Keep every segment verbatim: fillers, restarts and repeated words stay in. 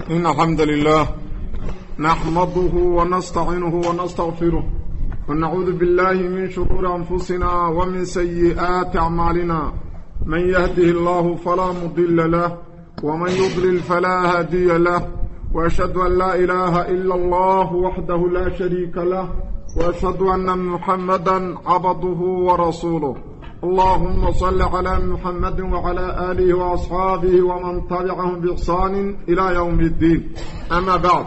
إن الحمد لله نحمده ونستعينه ونستغفره ونعوذ بالله من شرور أنفسنا ومن سيئات أعمالنا من يهده الله فلا مضل له ومن يضلل فلا هادي له وأشهد أن لا إله إلا الله وحده لا شريك له وأشهد أن محمدا عبده ورسوله اللهم صل على محمد وعلى آله وأصحابه ومن تبعهم بإحسان إلى يوم الدين أما بعد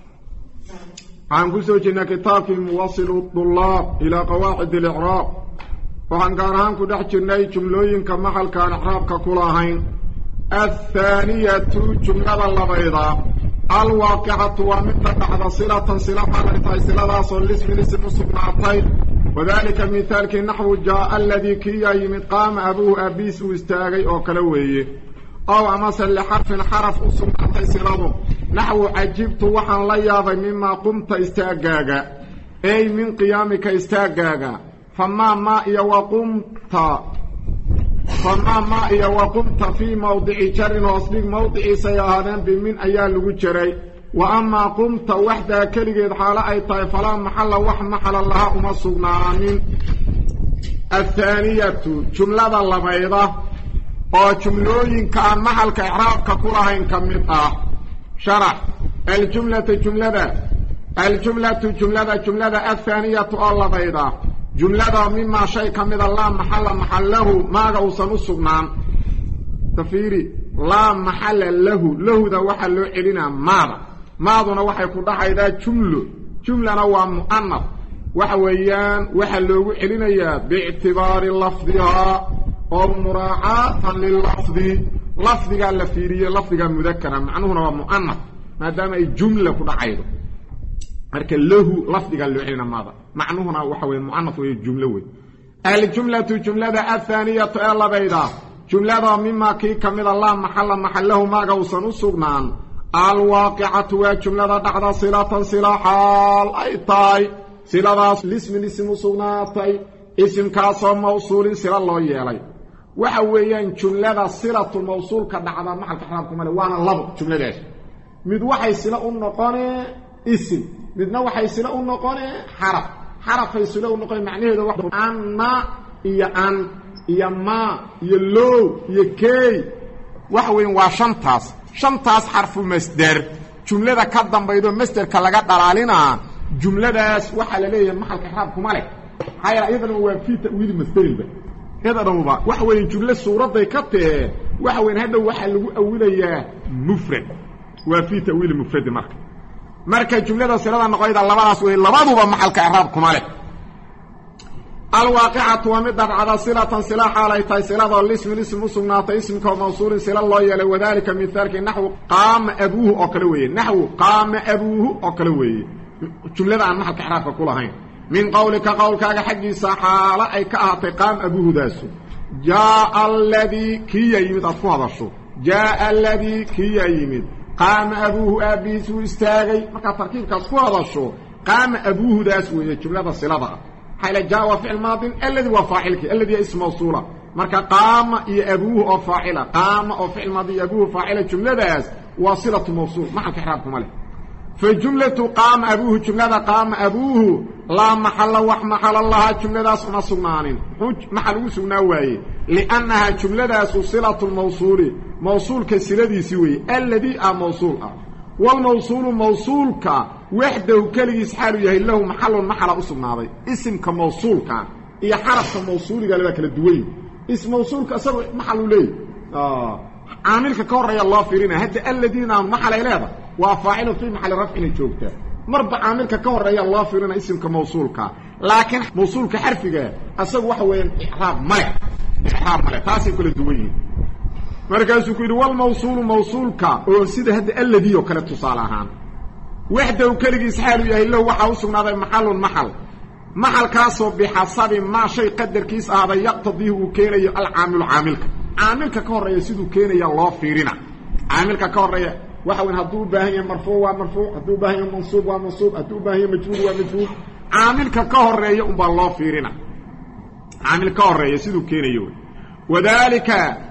عن كسوجنا كتاب موصل الطلاب إلى قواعد الإعراب وعن قارهان كدحجنا جملوين كمحل كان إعراب ككلاهين الثانية جملة البيضاء الواقعة ومثل بعد صلة صلة على صلة صلة من اسم سبناتين وذلك مثال كنحو جاء الذي كي يمد قام أبوه أبيس واستاغي أو كلويه أو أمثل لحرف حرف أصمعتي صلة نحو عجبت وحن لياضي مما قمت استاغاغا أي من قيامك استاغاغا فما مائي وقمت فما مائي وقمت في موضع جر وأصدق موضع سيهادان بمن أيال لغجري وأما قمت وحدها كلغيد حالة أي طيب فلا محل وح محل الله أما الصغنانين الثانية جملة اللبيضة وجملوين كان محل كإعراب ككلهين كمئة شرح الجملة جملة الجملة جملة جملة الثانية اللبيضة جملة مما شيء كمئة الله محل محله ما غوصن الصغنان تفيري لا محل له له ذا وحل له إلينا ماذا maaduna waxay ku dhaxaydaa jumlo jumlana waa mu'annaf waxa weeyaan waxa loogu celinayaa bi'tibaari lafdiha oo muraa'atan lil lafdi lafdiga la fiiriyo lafdiga mudakkara macnuhuna waa mu'annaf maadaama ay jumla ku dhacaydo marka lahu lafdiga loo celina maada macnuhuna waxa weeyaan mu'annaf weey jumlo weey al jumlatu jumlada athaniyatu alabayda jumlada mimma ki kamida allah mahalla mahallahu ma gawsan usugnaan الواقعة وجملة دحدا صلة صلة حال أي طاي صلة الاسم الاسم صناتي اسم كاسو موصول صلة الله يلي وحويان جملة صلة الموصول كدحدا محل كحرامكم وانا لبق جملة داش مد وحي صلة النقاني اسم مدنا وحي صلة النقاني حرف حرف صلة النقاني معنيه ده واحد أنا يا أن يا ما يا لو يا كي وحوين واشنتاس shantaas xarfu masdar jumlada ka dambaydo masdarka laga dhalaalina jumladaas waxa la leeyahay maxalka xaraab kuma leh hayra idan waa fi ta'wiil masdariba idanba waxa weyn jumla suuraday ka tee waxa weyn hada waxa lagu awilayaa mufrad waa fi ta'wiil mufrad marka marka jumlada sirada noqoyda labadaas way labaduba maxalka xaraab kuma leh الواقعة ومدد على صلة صلة حالة صلة الاسم الاسم صنعت اسم كموصول صلة الله يلي وذلك مثال نحو قام أبوه أكلوي نحو قام أبوه أكلوي جملة عن محل كحرافة كلها من قولك قولك حقي صحالة أي كأهت قام أبوه داسو جاء الذي كي يمد أطفوه الشو جاء الذي كي يمد قام أبوه أبيس استاغي مكا تركيب كأطفوه الشو قام أبوه داسو جملة صلة حيث جاء فعل ماض الذي هو فاعلك الذي اسم موصوله marka qaama iyo abuhu oo faa'ila qaama oo fi'il madi abuhu faa'ila jumladaas wasilatu mawsul ma xalka xiraab kuma leh fa jumlatu qaama abuhu jumlada qaama abuhu la mahalla wa mahalla allah jumladaas uma sugnaanin mahal ugu sugnaa waaye li'annaha jumladaas silatu mawsul mawsulka siladiisi way alladhi a mawsul ah wal mawsul mawsulka وحده كليس حاله يهي له محل محل أصنعي اسم كموصول كان إيا حرف كموصول قال لك الدوين اسم موصول كأسر محل ليه آه. عامل ككور يا الله فيرنا هذا الذين محل إليه وفاعله في محل رفع الجوكة مربع عامل ككور يا الله فيرنا اسم كموصول كان لكن موصول كحرف جاء أسر وحوين إحراب ملك إحراب ملك تاسي كل الدوين مركز كل والموصول موصول كان وسيد هذا الذي يكلت تصالحان وحده كليس حاله يهي له waxa uu sugnaaday maxal maxal maxal kaasoo bixasabi ma shay qadarkiis aada yaqtadii uu keenayo al aamil aamilka aamilka ka horeeyo sidoo keenayo loo fiirina aamilka ka horeeyo waxa weyn haduu u baahan yahay marfuu waa marfuu haduu u baahan yahay mansuub waa mansuub haduu u baahan yahay majruur waa majruur aamilka ka horeeyo um baa loo fiirina aamilka ka horeeyo sidoo keenayo wadaalika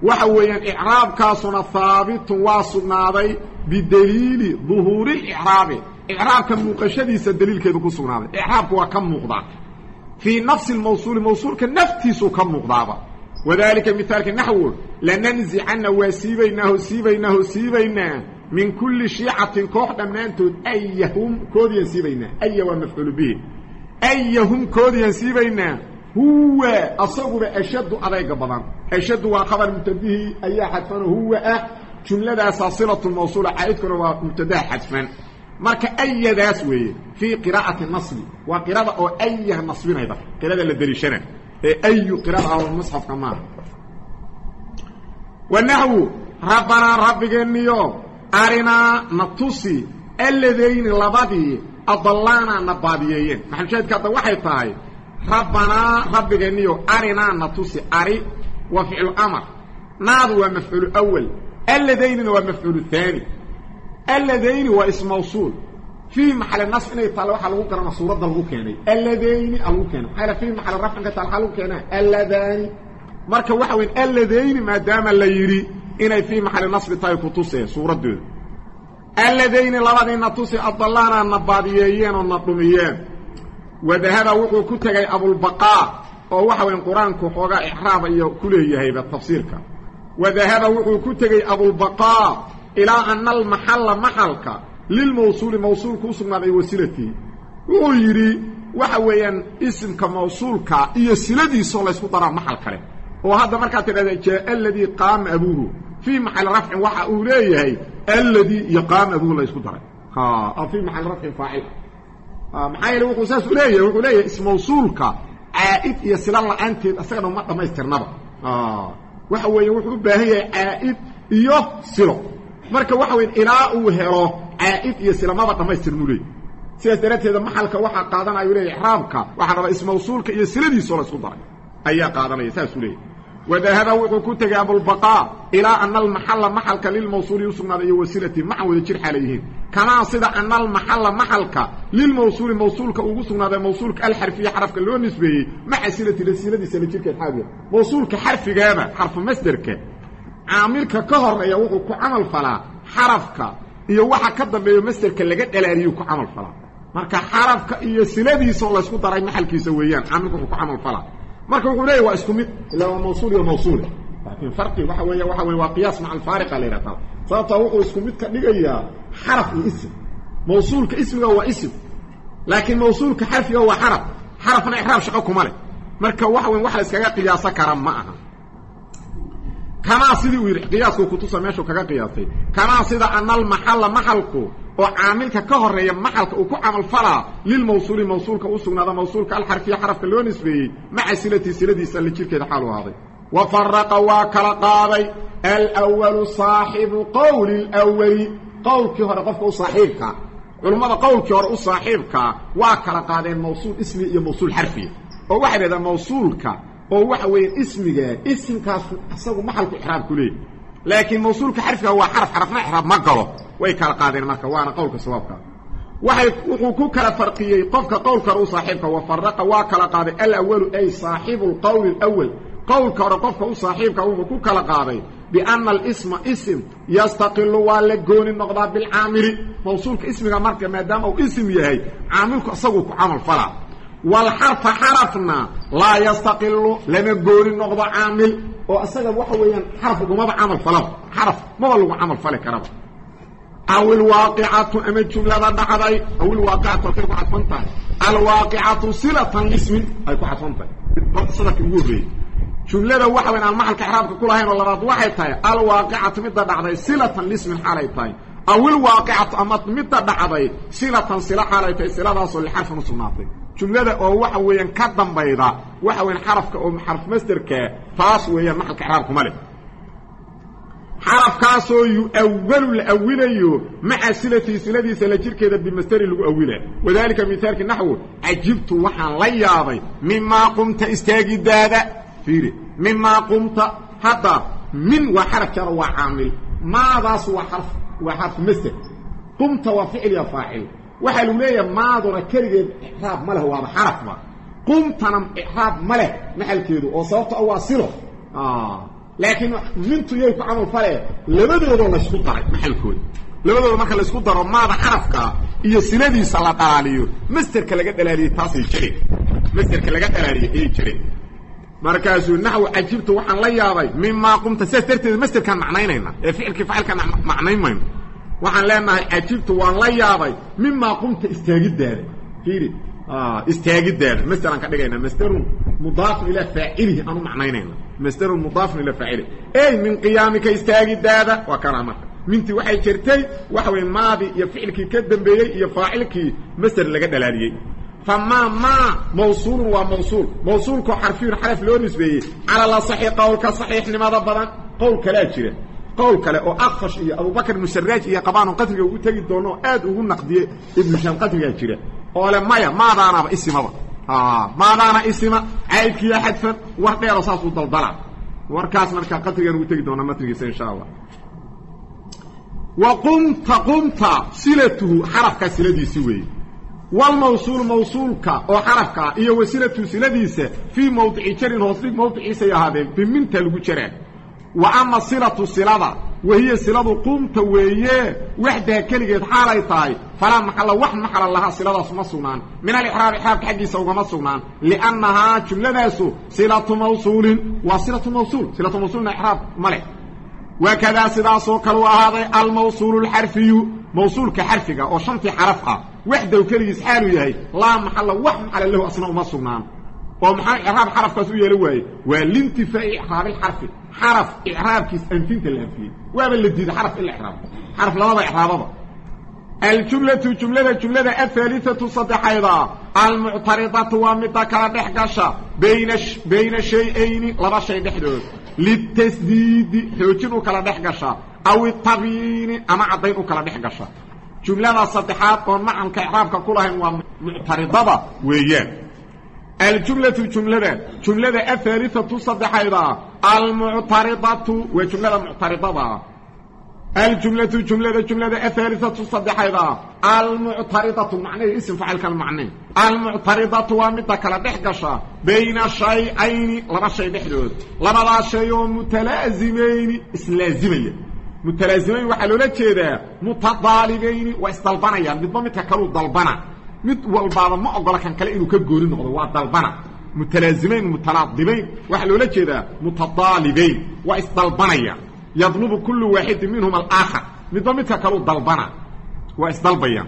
وحويا إعراب كاسنا ثابت واسنادي بدليل ظهور الإعراب إعراب كم مقشديس الدليل كده كسنادي إعراب هو كم مقضى في نفس الموصول موصول كنفتيسو كم مقضى وذلك مثال النحو لننزع عنا وسيبينه سيبينه سيبينه من كل شيعة كوح دمانتو أيهم كود ينسيبينه أي ومفعول به أيهم كود ينسيبينه هو أصبر أشد عليك بضان أشد وخبر مبتدئه أي حدفان هو أه جملة أساصلة الموصولة عائدكم ومبتدئ حدفان مارك أي داسوي في قراءة النصب وقراءة أو أي النصبين أيضا قراءة للدريشنة أي قراءة أو المصحف كمان والنحو ربنا ربك النيو أرنا نطوسي الذين لبدي أضلانا نباديين محل شاهد كذا واحد طاي ربنا ربك النيو أرنا نطوسي أري وفعل الأمر ناض ومفعول الأول الذين ومفعول الثاني الذين هو اسم موصول في محل النصب إنه يطلعوا حلقوا كنا صورة ضلقوا كاني الذين ألقوا كانوا حالا في محل الرفع إنه يطلعوا كانا الذين مركا وحوين الذين ما دام اللي يري إنه في محل النصب طيب توسي صورة دول الذين لبدين نطوسي أضلانا النباديين والنطميين وذهب وقو كتغي أبو البقاء ووحوين قرآن كحوغا إحراب كله يهيب التفسيرك وذهب وقو كتغي أبو البقاء إلى أن المحل محلك للموصول موصول كوسنا بي وسيلتي ويري وحويان اسم كموصولك إيا سيلدي صلى الله عليه وسلم محل كله وهذا مركات جاء الذي قام أبوه في محل رفع وحا أوليه الذي يقام أبوه الله يسكت ها أو في محل رفع فاعل محايل وقو ساس أوليه وقوليه اسم موصولك عائد إيا سيلا الله أنت أستغنى ومقا ما يسترنبا وحويان وحو باهي عائد إيا سيلا marka waxa weyn ilaa uu helo aa'id iyo silamada dhamaystirnulay sidaas darateeda maxalka waxa qaadanayo leeyahay ihraabka waxa raba ism mawsuulka iyo siladiisa la isku daray ayaa qaadanaya saas uu leeyahay wadahaba wuxuu ku tagay abul baqa ila anna al mahalla mahalka lil mawsuul yusnada iyo wasilati ma'a wada jir xalayhin kama sida anna al mahalla mahalka lil mawsuul mawsuulka ugu sugnaaday mawsuulka al harfiya xarafka loo nisbeeyay ma'a silati siladiisa la jirka xaabiya mawsuulka xarfigaaba xarf masdarka عاملك كهر يا وحو كعمل فلا حرفك iyo waxa ka dambeeyo masdarka laga dhalaariyo ku amal fala marka xarafka iyo siladiisa la isku daray maxalkiisa weeyaan caamilku ku amal fala marka wuxuu leeyahay waa isku mid ila mawsuul iyo mawsuul laakiin farqi waxa weeye waxa weeye waa qiyaas maca al-fariq leeyahay sababta wuxuu isku mid ka dhigaya xaraf iyo ism mawsuulka ismiga waa ism laakiin mawsuulka xarfiga waa xaraf xarafna ihraab shaqo kuma leh marka waxa weeye waxa la iskaga qiyaasa kara ma aha كما سيدي ويري قياسكو كتوسا ميشو كغا قياسي كما سيدا ان المحل محلكو او عاملك كهريا محلك او كعمل فلا للموصول موصولك او سغناده موصولك الحرفيه حرف لو نسبي مع سيلتي سيلدي سل جيركيدا حالو هادي وفرق وكلا قاضي الاول صاحب قول الاول قولك هو قفكو صاحبك علماء قولك هو صاحبك وكلا قاضي موصول اسمي يا موصول حرفي او واحد هذا موصولك oo waxa weey ismiga ismkaas asagu maxalku ihraab ku leeyahay laakiin mawsuulka xarfiga waa xarf xarfna ihraab ma galo way kala qaadeen marka waana qowlka sababka waxay wuxuu ku kala farqiyay qofka qowlka uu saaxiibka wa farqa waa kala qaaday al-awwal ay saaxibul qawl al-awwal qowlka qofka uu saaxiibka uu ku kala qaaday bi anna al-isma ism yastaqillu wa la gooni noqda bil aamili mawsuulka ismiga marka maadaama uu ism yahay aamilku asagu ku amal fala والحرف حرفنا لا يستقل لما قول النقضة عامل وأسأل وحويا حرف وما عمل فلو حرف ما هو عمل فلك رب أو الواقعة أمد جملة دعضي أو الواقعة تلك عطفنتها الواقعة صلة لاسم أي عطفنتها صلة الوضي جملة وحويا المحل كحرابك كلها هين والله رضو واحد الواقعة مدى دعضي صلة لاسم حاليتين أو الواقعة أمد مدى دعضي صلة صلة حاليتين صلة صلة الحرف نصناطي جملة أو waxa weeyaan ka dambayda waxa weeyaan xarafka oo xarf masdarka taas weeyaan maxalka xarafku male xarafkaas oo yu awwal al-awwalayo ma'a silati siladiisa la jirkeeda bi masdar lagu awwila wadaalika mithaalka nahwu ajibtu waxaan la yaabay mimma qumta istaagidaada fiiri mimma qumta hada min wa xaraf jar wa aamil ma daas wa xarf wa xarf masdar qumta wa fi'l ya fa'il waxa uu leeyahay maaduna kaligeed ihraab ma leh waa xaraf ma qumtana ihraab ma leh maxalkeedu oo sababta oo waa silo ah لكن منتو يكو عمل فلي لبدو لا اسكو داري محلكود لبدو marka la isku daro maada xarafka iyo sinadiisa la dhalaaliyo masterka laga dhalaaliyo taasay jiray masterka laga dhalaaliyo ee jiray markaasuu naxwu ajibtu waxaan la yaabay mimma qumta sasterteed masterkan macnaynayna ee ficilki ficilkan macnaynayna waxaan leenahay ajibtu waan la yaabay mimma qumta istaagidaada fiiri ah istaagidaada masteran ka dhigayna masterun mudaaf ila fa'ilihi anu macnaynayna masterun mudaaf ila fa'ili ay min qiyamika istaagidaada wa karama minti waxay jirtay waxa weey maadi iyo ficilki ka dambeeyay iyo faa'ilki master laga dhalaaliyay فما ما موصول وموصول موصول كو حرفين حرف لو نسبيه على لا صحيح قول كصحيح لماذا بدن قول كلا جيره قول كلا او اقفش يا ابو بكر المسراج يا قبان قتل او تغي دونو اد او نقديه ابن شان قتل جيره اولا مايا ما دانا اسمه اه ما دانا اسمه عيب يا حذف وحده رصاص ودلدله وركاس marka qatligan uu tagi doona matrigiisa insha Allah وقمت قمت صلته حرف كسلديسي وي والموصول موصولك او حرفك iyo wasiilatu siladiisa fi mawdici jarin hoosig mawdiciisa yahaadeen biminta lagu jiraan wa amma silatu silada wahiya siladu qumta weeye wahda kaligeed xaalay tahay fala maxalla wax maxalla laha siladaas ma sugnaan min al-i'raab ihraab xaqiisa uga ma sugnaan li'annaha jumladaasu silatu mawsuulin wa silatu mawsuul silatu mawsuulna i'raab male وكذا سداسو كلو هذا الموصول الحرفي موصول كحرفه او شنتي حرفها وحده وكليس حاله يحيى لا محل وحم على له اصلا ما سغنان ومحل اعراب حرف كسو يلوي والانتفاء اعراب الحرف حرف اعراب كيس انتنت الانفي وابا الذي حرف الاعراب حرف لا وضع اعرابه الجمله جمله الجمله الثالثه صدح ايضا المعترضه ومتكره دحقشه بين بين شيئين لا شيء دحدود للتسديد حوجين وكلا دحقشه او التبيين اما عدين وكلا دحقشه جمله صدحات oo macanka i'raabka kulahayn waa mu'taridada weeyaan الجمله جمله جمله الثالثه صدحayda المعترضه وجمله معترضه الجمله جمله جمله الثالثه صدحayda المعترضه معنى اسم فاعل كان معنى المعترضه ومد كلا دحقشه بين شيئين لما شيء دحدود لما شيء متلازمين اسلازميه متلازمين waxa loo jeedaa mutadalibayn wa istalbanayaan midba midka kale u dalbana mid walbaaba ma ogola kan kale inuu ka goori noqdo waa dalbana mutalazimayn mutaladibayn waxa loo jeedaa mutadalibayn wa istalbanayaan yadlubu kullu wahid minhum al-akhar midba midka kale u dalbana wa isdalbayaan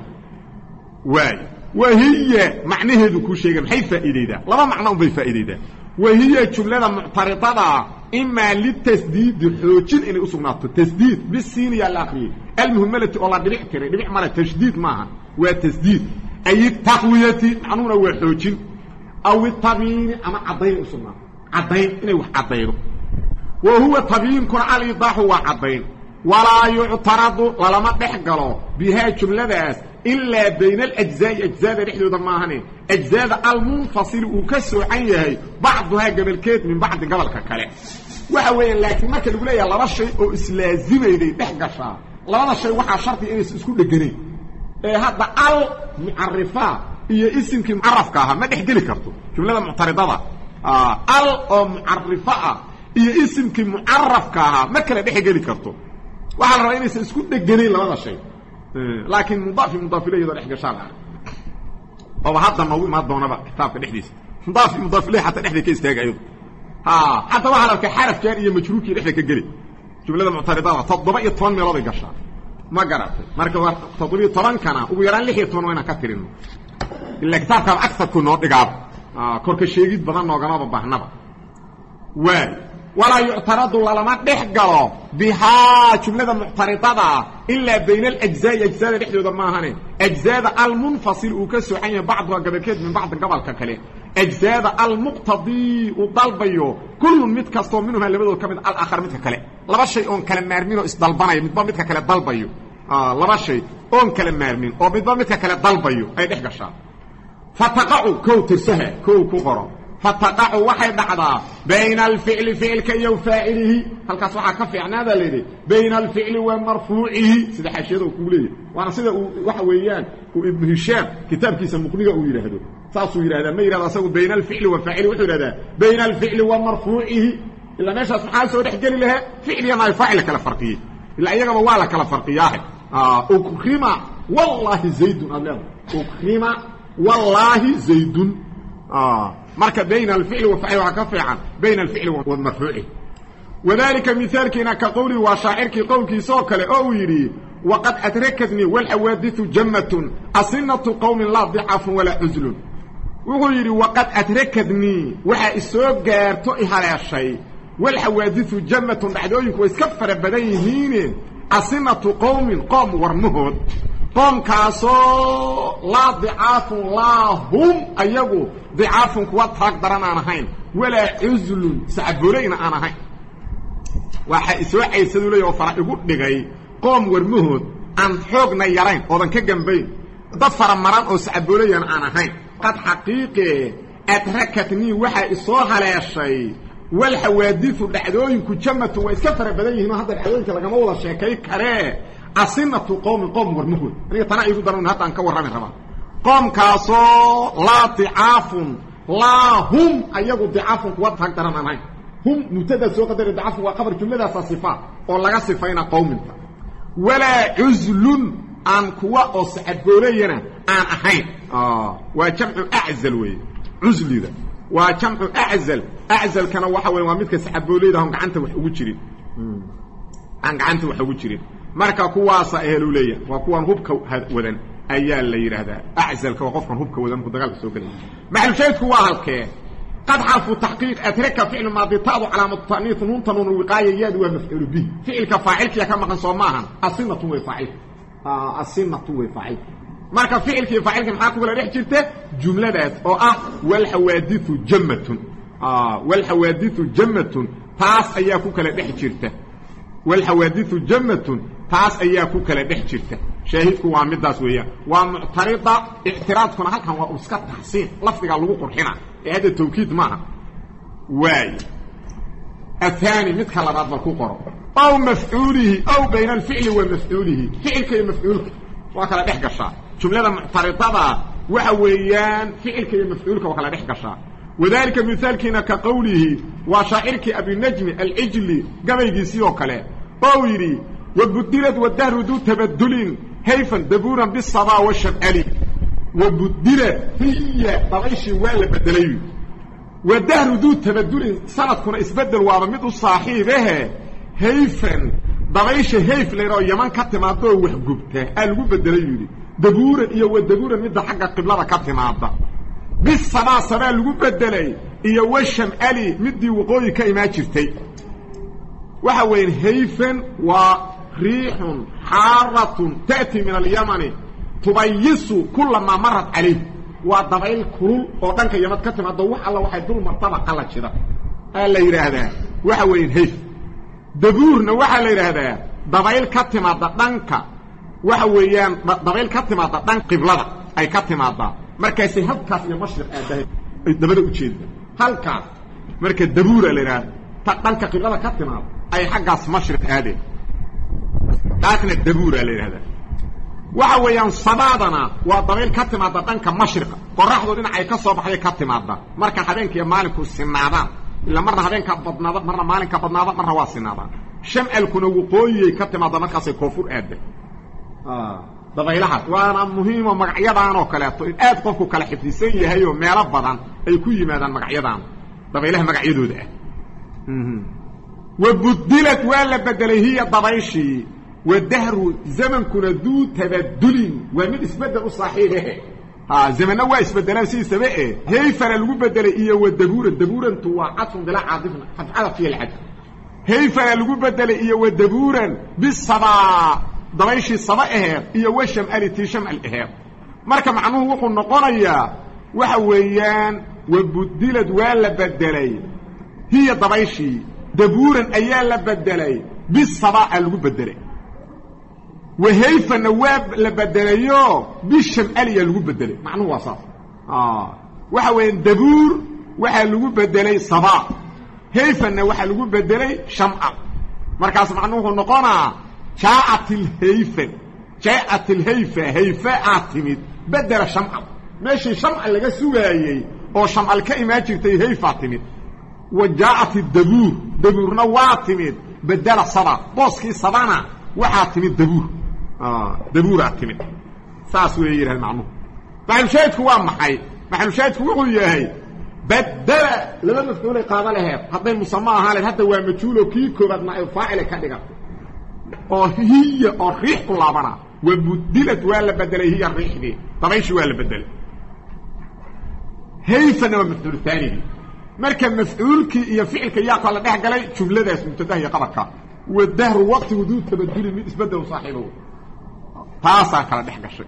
way wahiya macnaheedu ku sheegay maxay faa'iideeyda laba macno bay faa'iideeyda وهي جملة معترضة إما للتسديد حوجين إني أصنعته تسديد بالسين يا الأخير المهمة والله دبيع كري دبيع مالا تشديد معها وتسديد أي التقوية عنونا وحوجين أو الطبيين أما عضين أصنعه عضين إني وحضينه وهو طبيين كن على إيضاح وعضين ولا يعترض ولا ما تحقله بها جملة داس إلا بين الأجزاء أجزاء رحلة ضماهني أجزاء المنفصل وكسر عنيه بعضها قبل كيت من بعض قبل ككلام وحوين لكن ما كان يقول لي الله رشي أو إسلازمي لي تحقشها الله رشي وحا شرطي إنس اسكول لقني إيه هذا المعرفة هي اسم كي معرف كاها ما تحكي لي كرتو جملة معترضة آه ال أو معرفة هي اسم كي معرف كاها ما كان تحكي لي كرتو وحا الرئيس اسكول لقني الله رشي لكن مضاف مضاف إليه يقدر يحكي شرعا أو هذا موضوع ما دونا بقى كتاب الحديث مضاف مضاف إليه حتى نحن كيس تاج أيضا ها حتى واحد كحرف جارية مشروكي نحن كجري جملة معترضة تضبط يطفن مراضي قشة ما قرأت مركب تطبيق طبعا كنا ويران ليه يطفن وين كثيرين إلا كتاب كان أكثر كنا دقاب آه كرك الشيء بدنا نوجنا ببحنا وين ولا يعترض ولا ما تحقره بها جملة معترضة إلا بين الأجزاء أجزاء نحن ضماهن أجزاء المنفصل وكسو عين بعضها قبل كده من بعض قبل ككلام أجزاء المقتضي وضلبيه كل متكسر منهم اللي بدو كمن الآخر متكلام لا شيء أون كلام مارمينه استضلبنا متبا متكلام ضلبيه آه لا شيء أون كلام مارمين أو متبا متكلام ضلبيه أي نحكي شاب فتقعوا كوتر سهل كو كفرا فتقع واحد دعدا بين الفعل فعل كي وفاعله هل كسوحا كفي عن هذا الذي بين الفعل ومرفوعه سيده حاشيده كوليه وانا سيده waxa weeyaan ابن هشام كتاب كيس مقنيga uu yiraahdo saasuu yiraahdaa ma yiraahdaa asagu بين الفعل وفاعله wuxuu yiraahdaa بين الفعل ومرفوعه إلا ماشي سبحانه سوى دحجل لها فعليا ما يفعل كلا فرقية إلا أيها موالا كلا فرقية آه أكرم والله زيد أبلاد أكرم والله زيد آه مركب بين الفعل والفعل وكفعا بين الفعل والمرفوع وذلك مثال كنا كقولي وشاعرك قولك سوكل أو يري وقد أتركتني والحوادث جمة أصنة قوم لا ضعف ولا عزل ويري وقد أتركتني وحا إسوق قارتو إحالي الشيء والحوادث جمة بعدوينك ويسكفر بديهين أصنة قوم قوم ورمهد قوم كاسو لا ضعاف لا هم أيقو ضعاف كواتحاك دران أنا هين ولا عزل سعبولين أنا هين waxa iswaacay sidoo farax ugu dhigay qoom warmahood aan xoogna yareen oo dan ka gambay dad faramaran oo sacaboolayaan aan ahayn qad xaqiiqe adrakatni waxa isoo haleeshay wal hawaadithu dhacdooyinku jamatu way iska farabadan yihiin hadda dhacdooyinka lagama wada sheekay kare asinatu qoom qoom warmahood aniga tana igu daran hadda aan ka warrami raba qoom kaaso la ti'afun la hum ayagu ti'afun kuwa tag daran ahayn هم مبتدا سو قدر ضعف وخبر جمله صفه او لغا صفينا قوم ولا عزل ان كوا او سعبولينا ان احين اه وجمع اعزل وي عزل ذا وجمع اعزل اعزل كان waxa weey waa midka sacabooleeda aan gacanta wax ugu jirin aan gacanta wax ugu jirin marka kuwaas ahlu leeyahay waa kuwan hubka wadan ayaa la yiraahdaa aczalka qofkan hubka wadan ku dagaalka soo galay maxal sheedku waa halkee قد حرف تحقيق أترك فعل ماضي تاضو علامة التأنيث نون تنون الوقاية ياد ومفعول به فعل كفاعلك يا كما قنصوماها الصنة وفاعل آه الصنة وفاعل مارك فعل كفاعلك محاكو ولا ريح جرته جملة ذات أو أه والحوادث جمة آه والحوادث جمة تاس أياكوك لديح جرته والحوادث جمة تاس أياكوك لديح جرته شاهدكو وعمد داس ويا ومعترضة اعتراضكم هل كان واسكت تحسين لفظك اللغو قرحنا هذا التوكيد معه واي الثاني مثل بعض الكقر او مفعوله او بين الفعل ومفعوله فعل كي مفعولك وكلا دحقشا جمله معترضه وحويان فعل كي مفعولك وكلا دحقشا وذلك مثال كنا كقوله وشاعرك ابي النجم العجل غبيغيسي او كلا او يري وبدلت والدهر ذو تبدل هيفا دبورا بالصبا والشمال وبدلت هي طريش ولا بدلي والدهر ذو تبدل سنة كنا اسبدل وعمد صاحبه هيفا طريش هيف ليرو يمان كتماده وحجبته قالوا بدلي دبورا iyo wadabura mid xagga qiblada ka timaada bisaba saba lagu bedelay iyo washam ali midii waqooyi ka imaa jirtay waxa weyn hayfan wa riihun haratun taati min al-yaman tubayyisu kullama marat alayh wa dabayl kulul oo dhanka yamad ka timaado wax alla waxay dul martaba qala jida ala yiraahdaa waxa weyn hayf dabuurna waxa la yiraahdaa dabayl ka timaada dhanka waxa weeyaan dabayl ka timaada dhan qiblada ay ka timaada markaas halkaas iyo mashriq aadahay ay dabada u jeedo halkaas marka dabuura la yiraahdaa dhanka qiblada ka timaada ay xaggaas mashriq aadeen taasna dabuura la yiraahdaa waxa weeyaan sabaadana waa dabayl ka timaada dhanka mashriqa qoraxdu dhinacay ka soo baxay ka timaada marka habeenkii iyo maalinku sinaadaan ila marna habeenka badnaada marna maalinka badnaada marna waa sinaadaan shamalkuna waqooyi ka timaada markaas ay koonfur aadeen ah dabaylaha waana muhiim oo magacyadaan oo kale to aad qofku kala xifdisan yahay oo meelo badan ay ku yimaadaan magacyadaan dabaylaha magacyadooda ah mhm وبدلت ولا بدله هي ضبيشي والدهر زمن كنا ذو تبدل ومن اسبدل صحيحه ها زمن هو اسبدل سي سبقه هي فر لو بدل ايه والدبور الدبور انت وعطف بلا عاطفنا حفعل في الحد هي فر لو بدل ايه والدبورا بالصبا ضبيشي صباحه ايه وشم التي شمع الاهاب marka macnuhu wuxuu noqonayaa waxa weeyaan wabudilad wala badalay hiya dabayshi دبورا ايا لا بدلay بالصباح لو بدلay وهيف نواب لا بدليو بالشماليه لو بدلay معنى وصف اه waxa weyn dabuur waxa lagu bedelay sabaa hayfana waxa lagu bedelay sham'a markaas macnuhu noqonaa ja'atil hayfa ja'atil hayfa hayfa atimid bedela sham'a meeshii sham'a laga sugaayay oo sham'al ka imaa jirtay hayfa atimid وجاءت الدبور dabuurna waa timid bedela saba booskii sabana waxaa timid dabuur dabuuraa timid saas weeye yidhaha macnuhu maxalushaahidku waa maxay maxalushaahidku wuxuu yahay badela laba mafcuulay qaada laheed hadday musama ahaa leed hadda waa majhuulo kii koobaadna ay faacile ka dhigatay oo hiya oo riix ku laabana wa budilad waa la bedelay hiya riixdii dabayshi waa la bedelay hayfana waa mafcuul taanigi marka mafcuulkii iyo ficilka yaa kala dhex galay jumladaas mubtadaha iyo qabarka wadahru waqti wuduu tabaduli mid isbedel saaxiibo taasaa kala dhex gashay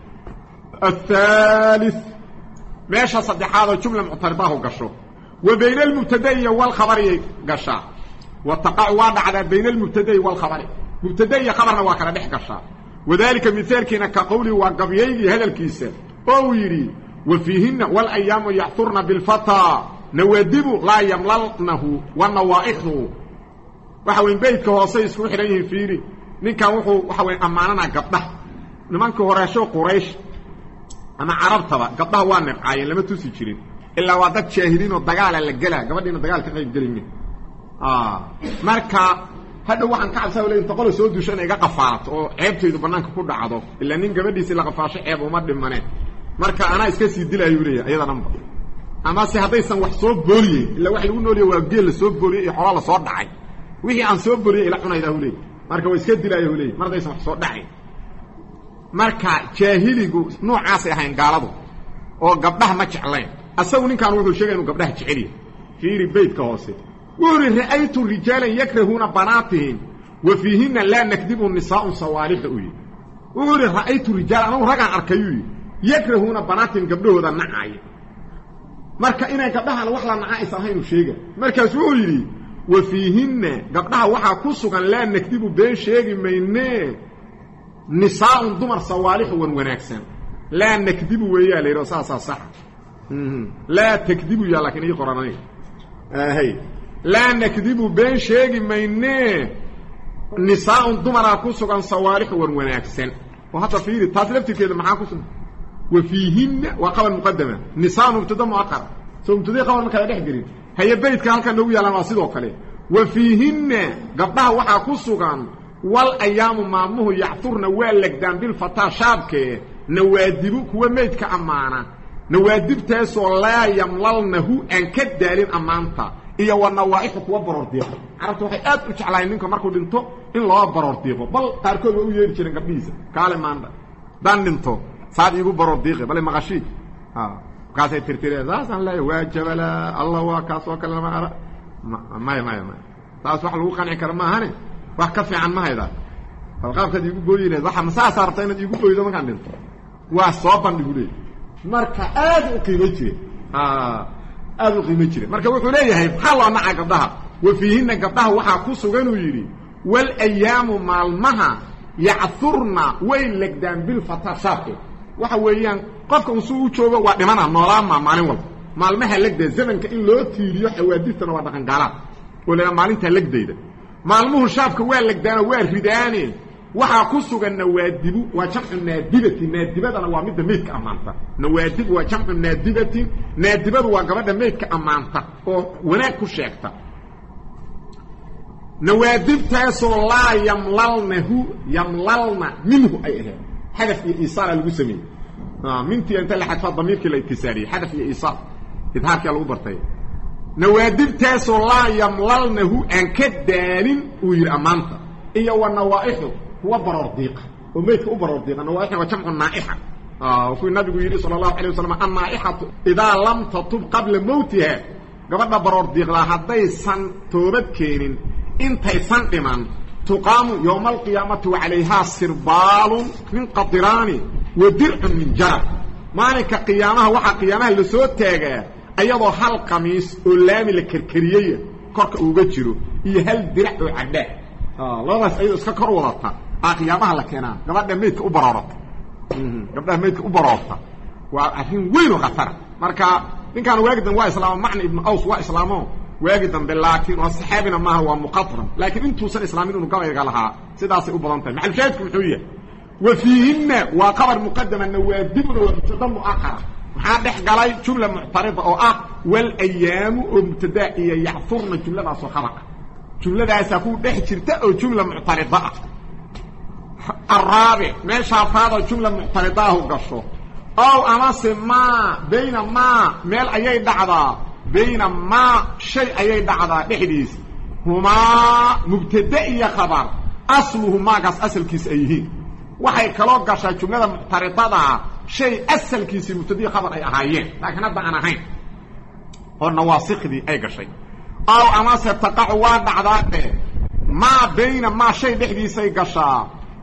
الثالث ماشى صدحاده جمله معترضه قشو وبين المبتدا والخبر قشا وتقع وضع بين المبتدا والخبر مبتدا خبرنا وكلا دخ قشا وذلك مثال كنا كقولي وقبيي هذا الكيس او يري وفيهن والايام يعثرن بالفتى نوادب لا يمللنه والنوائخه وحوين بيتك هوسي اسكو خيرين فيري ninka wuxuu waxa way amaanana gabdhaha nimanka horeesho quraysh ama carabtaba gabdhaha waa naqaayeen lama tusi jirin ilaa waa dad jaahiliin oo dagaal la galaa gabadhiina dagaal ka qayb galin ah marka hada waxaan ka cabsaa inta qolo soo duushan iga qafaarto oo ceebteedu banaanka ku dhacdo ilaa nin gabadhiisa la qafaasho ceeb uma dhimane marka ana iska sii dilayo leeyahay ayada namba ama si hadaysan wax soo booliyay ilaa wax lagu nooliyo waa geel la soo booliyay iyo xoolo la soo dhacay wixii aan soo booliyay ila cunayda uu leeyahay marka way iska dilayo uu leeyahay markaysan wax soo dhacay marka jaahiligu noocaas ay ahayn gaaladu oo gabdhaha ma jeclayn asagu ninkan wuxuu sheegay inuu gabdhaha jecel yahay fiiri beedka hoose wuri ra'aytu rijalan yakrahuna banatihim wa fihinna la nakdibu nisaa'un sawalih uyi wuri ra'aytu rijalan anu ragan arkayu yakrahuna banatihim gabdhahooda nacay marka inay gabdhaha wax la nacay saahaynu sheegay markaas uu yiri wa fihinna gabdhaha waxa ku sugan la nakdibu been sheegi maynee نساء دمر صوالح وناكسن لا نكذب ويا لي رصاص صح لا تكذب يا لكن اي قراني آه هي لا نكذب بين شيء مينه نساء دمر كسغان صوالح وناكسن وحتى في تاسلفتي كده معاكم وفيهن وقبل المقدمه نساء مبتدا مؤخر ثم تدي قبل ما كان دحجرين هي بيتك halkan ugu yaalan sidoo kale وفيهن gabdhaha waxa ku sugan والايام مامه يعثرنا واللقدام بالفتاه شابكه نوادب كو ميدك امانه نوادب تاسو لا يمللنه ان كدالين امانتا iyo wanawaaix kuwa baroordiiq arabtu waxay aad u jeclaayeen ninka markuu dhinto in loo baroordiiqo bal taarkood u yeeri jireen gabdhiisa kaale maanta dan dhinto saad igu baroordiiqo bal maqashii ha kaasay tirtireysan la waajibala allah waa kaas oo kale ma ara ma ma ma taas wax lagu qanci karo ma ahane wax ka fiican ma hayda falqaabka igu gooyinay waxa masaas artay inaad igu gooydo ma kan dhinto waa soo bandhigu leey marka aad u qiimo jiray ah aad u qiimo jiray marka wuxuu leeyahay xallo naca gabdhaha wa fiihinna gabdhaha waxa ku sugan uu yiri wal ayaamu maalmaha ya'thurna way lagdaan bil fatashaaqi waxa weeyaan qofka uu soo joogo waa dhimana noolaama maalin walba maalmaha lagda zamanka in loo tiiriyo xawaadistana waa dhaqan gaala wala maalinta lagdayda maalmuhu shaabka waa lagdaana waa ridaane waxa ku sugan nawaadibu waa jamcu naadibati naadibadana waa mid meedka amaanta nawaadib waa jamcu naadibati naadibadu waa gabadha meedka amaanta oo wanaag ku sheegta nawaadib taasoo la yamlalnahu yamlalna minhu ay ahayd hadaf iyo isaal lagu sameeyay ah minti anta la xadfa damirki la ittisaali hadaf iyo isaal idhaarka lagu bartay نوادب تاسو لا يمللنه ان كدالين وير امانتا iyo wanawaaixu huwa barordiq وميتك برورديق نوائح وجمع النائحه اه وفي النبي يقول صلى الله عليه وسلم النائحه اذا لم تتوب قبل موتها قبل برورديق لا حديسن توبد كينين انتي سن دمان تقام يوم القيامه وعليها سربال من قطران ودرع من جار مالك قيامها وحا قيامها اللي سو تاغا ayadoo hal qamiis oo laami la karkariyay korka uga jiro iyo hal dirac oo cadda ah labadaas ay iska kor wadata aqyaamaha la keenaa gabadha meedka u baroorata gabadha meedka u baroorata waa arrin weyn oo khatar marka ninkan waagidan waa islaam macna ibn aws waa islaamo waagidan bilaakin waa saxaabina ma huwa muqadram laakin intuu san islaamin uu gabayga lahaa sidaas ay u badan tahay maxal shaadku muxuu yahay wa fiihinna wa qabar muqaddama nawaadibna wa mutadamu akhara waxaa dhex galay jumla muctarida oo ah wal ayaamu mubtada'iya ya'thurna jumladaas oo khabar jumladaasa ku dhex jirta oo jumla muctarida ah الرابع ماشي فاضل جمله معترضه قشو او امس ما بين ما ميل ايي دعدا بين ما شيء ايي دعدا دحديس هما مبتدا خبر اصله ما قص اصل كيس ايهين waxay kala gashaa jumlada muctaridada shay asalkiisa mubtadi khabar ay ahaayeen laakiin hadda aan ahayn oo nawaasikhdii ay gashay aw ama se taqacu waa dhacdaate ma bayna ma shay dhexdiisa ay gashaa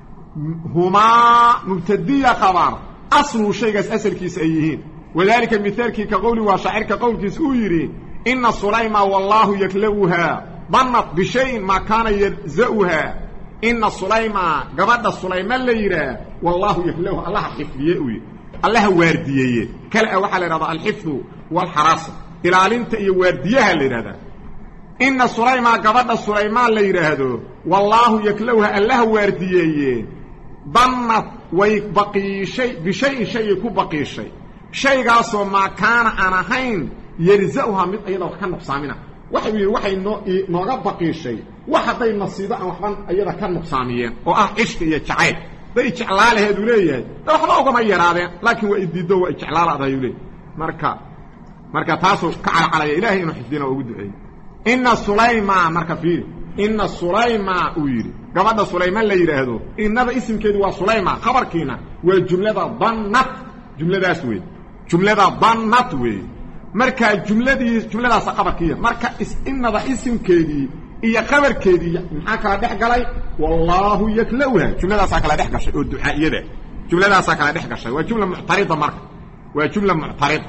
huma mubtadi khabar aslu shaygaas asalkiisa ay yihiin wadaalika mithaalki ka qowli wa shaacirka qowlkiisa uu yiri inna sulayma wallahu yaklabuha banat bi shay'in ma kana yazauha إن سليمان قبض سليمان ليرا والله يحلوه الله حفظيه الله وارديه كلا وحل رضا الحفظ والحراسة إلى أنت يوارديها لرضا إن سليمان قبض سليمان ليرا هذا والله يكلوها الله وارديه ضمت ويبقي شيء بشيء شيء يكون بقي شيء شيء قاسو ما كان أنا حين يرزقها من أيضا وكان نقصامنا وحي وحي نوغا بقي شيء waxay nasiiba aan waxban ayada ka nuqsaamiyeen oo ah ishka iyo jacayl bay jeclaalaheedu leeyahay waxba uga ma yaraadeen laakiin waa idiido waa jeclaalaada ayuu leeyahay marka marka taaso ka calcalaya ilaahay inuu xifdina ugu duceeyo inna sulayma marka fiir inna sulayma uu yiri gabadha sulayman la yiraahdo innaba ismkeedu waa sulayma khabarkiina waa jumlada dannat jumladaas weey jumlada dannat weey marka jumladii jumladaas khabarkiina marka innaba ismkeedii iyo khabarkeedii maxaa kala dhex galay wallahu yaklawha jumladaas kala dhex gashay oo ducaayada jumladaas kala dhex gashay waa jumla mu'tarida marka waa jumla mu'tarida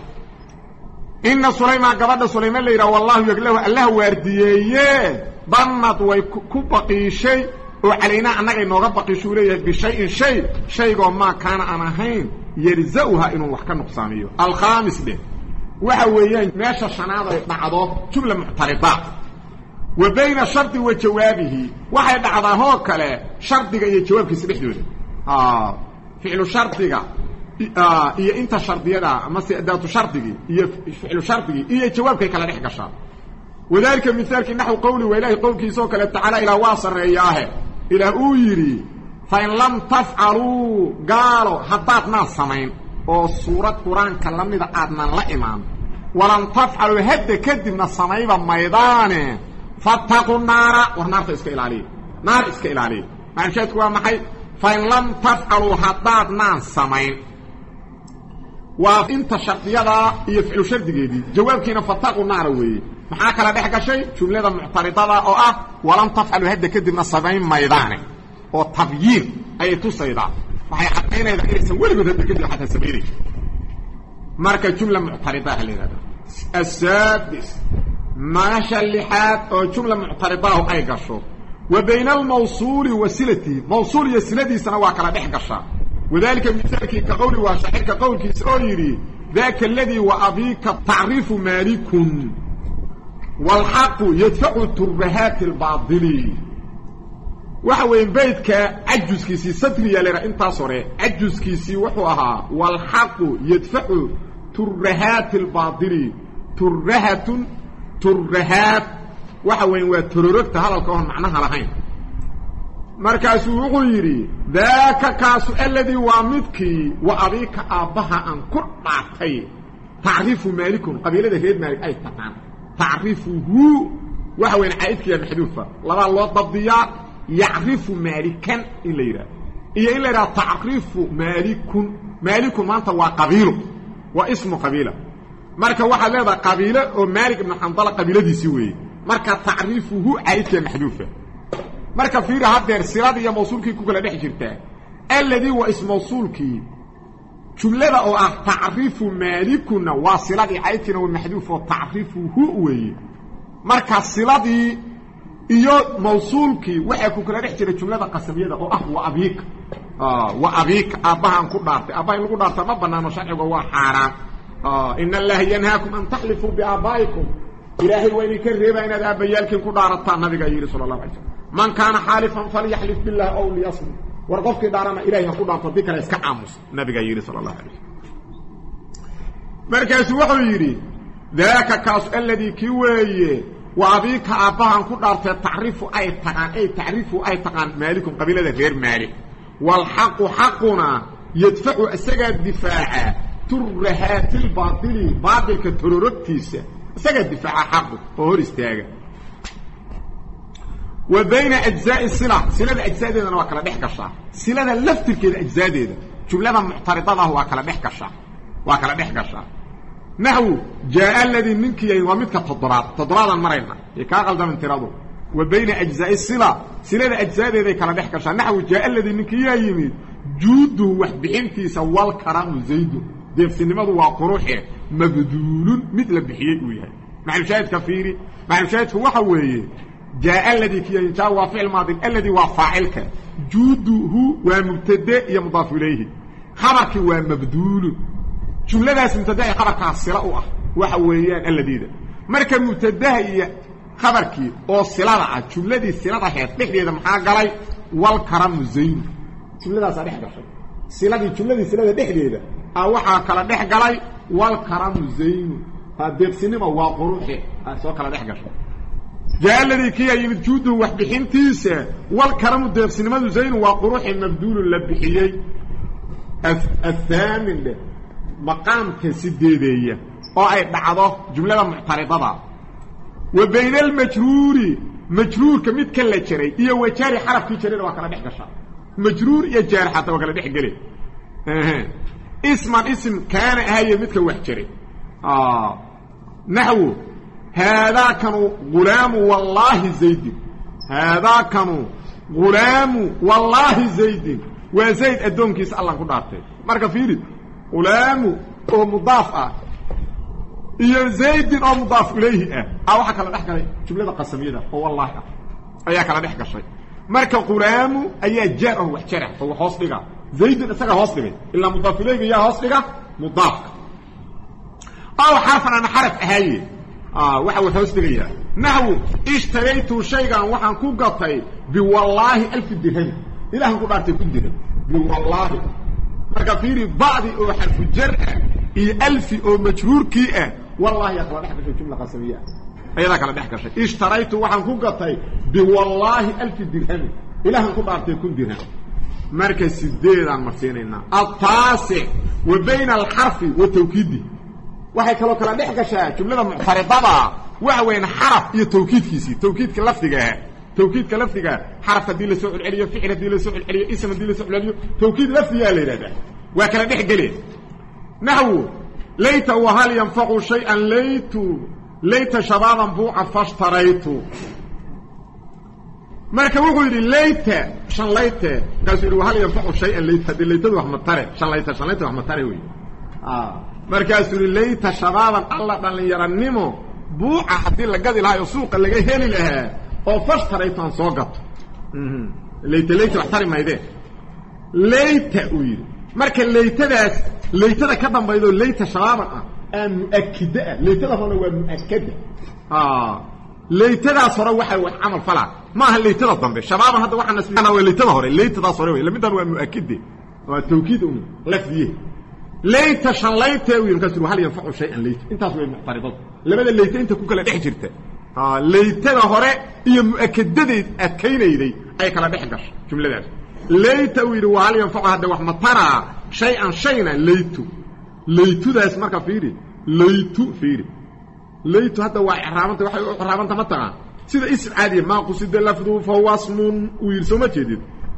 inna sulayma gabadha sulayman leeyra wallahu yaklawha allah waardiyeye damad way ku baqishay oo caleena anaga inooga baqisho leeyahay bi shay'in shay shaygo ma kaana ana ahayn yarzauha inuu wax ka nuqsaamiyo al khamis de waxa weeyaan meesha shanaad ay dhacdo jumla mu'tarida وبين الشرط وجوابه waxay dhacdaa hoo kale shardiga iyo jawaabkiisa dhexdooda ah ficlu shardiga ah iyo inta shardiyada ama sidaatu shardiga iyo ficlu shardiga iyo jawaabkay kala dhex gashaa wadaalka mithaalki naxu qawli wa ilaahi qawlkiisa oo kale taala ila waasarayaahe ila uu yiri fa in lam taf'alu qaalo hadaad ma samayn oo suurad quraanka lamida aadna la imaan walan taf'alu hadda kadibna samayba maydaane فاتقوا النار والنار اسك الى نار اسك الى معناتها waa maxay fa in lam taf'alu hadad naan samayn waa inta shartiyada iyo ficlu shardigeedii jawaabkiina fataqu naar weey maxaa kala dhex gashay jumlada mu'taridada oo ah walam taf'alu hadda kadibna samayn maydaane oo tabyiin ay tusayda waxay xaqeynayda inaysan weliba hadda kadib xataa sameeyay marka jumla mu'tarida haleeyada السادس ماشى اللحاد او جمله معترضه اي قشو وبين الموصول وسيلته موصول يسندي سنه كلا دخغشا وذلك مثالك كقول وشاعر كقول كيسوري ذاك الذي وابيك تعريف مالك والحق يدفع تربهات الباطل وحوين بيتك عجز كيسي ستري يا انت سوري عجز كيسي وحو اها والحق يدفع تربهات الباطل تربهات ترهات وحوين وتررت هذا الكون معناها لهين مركز وغيري ذاك كاس الذي وامدكي وابيك ابها ان كرطاي تعريف مالك قبيله هيد مالك اي تقان تعريفه وحوين عايدك يا محذوفه لبا لو ضبطيا يعرف مالكا الا يرى اي الا تعريف مالك مالك ما انت وقبيله واسم قبيله marka waxa leedahay qabiilo oo Malik ibn Hanbal qabiiladiisi weey marka taariifuhu aydka maxduufa marka fiir hadeer silada iyo mawsuulkii ku kala dhex jirtaa alladhi wa ism mawsuulki jumlada oo ah taariifu Malikuna wa siladi aydkina wa maxduufa taariifuhu weey marka siladii iyo mawsuulki waxa ku kala dhex jira jumlada qasamiyada oo ah wa abik ah wa abik abahan ku dhaartay abahay lagu dhaartay ma banaano sharciga waa xaraam آه إن الله ينهاكم أن تحلفوا بآبائكم إلهي وإن كرهبا إن أبيالكم كدارتا النبي قال صلى الله عليه وسلم من كان حالفا فليحلف بالله أو ليصمت ورقفك دارنا إلهي كدارتا بك ليسك عامس النبي قال صلى الله عليه وسلم مركز وحيري ذاك كاس الذي كوي وابيك اباhan ku dhaartay tacrifu ay taqaan ay tacrifu ay taqaan maalikum qabiilada reer maalik wal haqq haqquna yadfa'u asaga difaa'a turhatil baatili baatilka tururtiisa asaga difaa'a haqq oo hor istaaga وبين اجزاء الصله صله اجزاءنا waa kala dhex gashaa silada laftirkeeda ajzaadeeda jumlada muxtaridada waa kala dhex gashaa waa kala dhex gashaa نحو جاء الذي منك يومتك تضرات تضرادا مرينا يكاقل ده من تراضو وبين أجزاء الصلة صلة أجزاء ذي كلا بحكشا نحو جاء الذي منك يمين جوده وحبحنتي سوال كرام زيده دي في سينما وقروحه مبذول مثل بحيئ وياه مع المشاهد كفيري مع المشاهد هو حويه جاء الذي كي ينشاء وفعل ماضي الذي وفاعلك جوده ومبتدأ يمضاف إليه خبرك ومبذول جملadaas mubtada khabarka sila u ah waxa weeyaan alladida marka mubtada iyo khabarkii oo silada ah jumladii silada ahayd dhexdeeda maxaa galay wal karam zayn jumladaas dhex gashay siladii jumladii silada dhexdeeda ah waxa kala dhex galay wal karam zayn hadeebsinima waa quruxi soo kala dhex gashay jaaladi kiya yimid juudu wax bixintiisa wal karam deebsinimadu zayn waa quruxi mabduul la bixiyay الثامن مقام كسيديديه او اي دعدو جمله معترضه وبين المجرور مجرور كميد كلا جري iyo wajari xarafkii jiray waa kala dhex gashaa majruur iyo jar xataa waa kala dhex galay ee isman ism kana hay midka wax jiray ah nahwu hada kanu غلام والله زيد هذا كانوا غلام والله زيد وزيد ادونكيس الله ku dhaartay marka fiiri غلام او مضاف اه iyo زيد او مضاف اليه اه waxa kala dhex galay jumlada qasamiyada oo wallahi ayaa kala dhex gashay marka غلام ayaa jar oo wax jarax oo hoos dhiga زيد isaga hoos dhigay illa مضاف اليه ayaa hoos dhiga مضاف او حرفنا انا حرف اهي اه waxa uu hoos dhigaya nahwu ishtaraytu shaygan waxaan ku gatay bi wallahi alf dirham ilaahu ku dhaartay ku dirham bi wallahi marka fiiri baadi oo xarf jar iyo alf oo majruurkii ah wallahi ya kala dhex gashay jumla qasamiya ayada kala dhex gashay ishtaraytu waxaan ku gatay bi wallahi alf dirham ilaahu ku dhaartay ku dirham marka sideedan marsiinayna at-taasi wa bayna al-harf wa tawkidi waxay kala kala dhex gashaa jumlada muxtaridada waxa weyn xaraf iyo tawkiidkiisi tawkiidka lafdiga ah tawkiidka lafdiga xaraf hadii la soo celiyo ficil hadii la soo celiyo ism hadii la soo celiyo tawkiid lafdiga la yiraahdaa waa kala dhex galay nahwu layta wa hal yanfa'u shay'an laytu layta shababan bu'a fashtaraytu marka wuxuu yiri layta shan layta kaasoo wa hal yanfa'u shay'an layta hadii layta wax ma tare shan layta shan layta wax ma tare way ah markaasuu layta shababan alla dhalinyaranimo buuca hadii la gadi lahayo suuqa laga heli lahaa oo fashtaraytan soo gato mhm layta layta waxtari maayde layta uu yiri marka laytadaas laytada ka dambaydo layta shababan ah aan muakkida laytada hore waa muakkada ah laytadaas hore waxa wax amal fala ma aha laytada dambe shababan hadda waxa nasbina waa laytada hore laytadaas hore way lamidan waa muakkida waa tawkiid um lafdiye ليت شليت وينكسر هل ينفع شيئا ليت انت سوى معترضات لماذا ليت انت كوكا لا دحجرته اه ليتنا هره iyo muakkadade adkaynayday ay kala dhex gasho jumladaas ليت وير وهل ينفع هذا wax ma tara shay'an shayna laytu laytudaas marka fiiri laytu fiiri laytu hada waa iraamanta waxay u iraamanta ma taqa sida ism caadi ma qusida lafdu fa wasmun wiir soo ma jeedid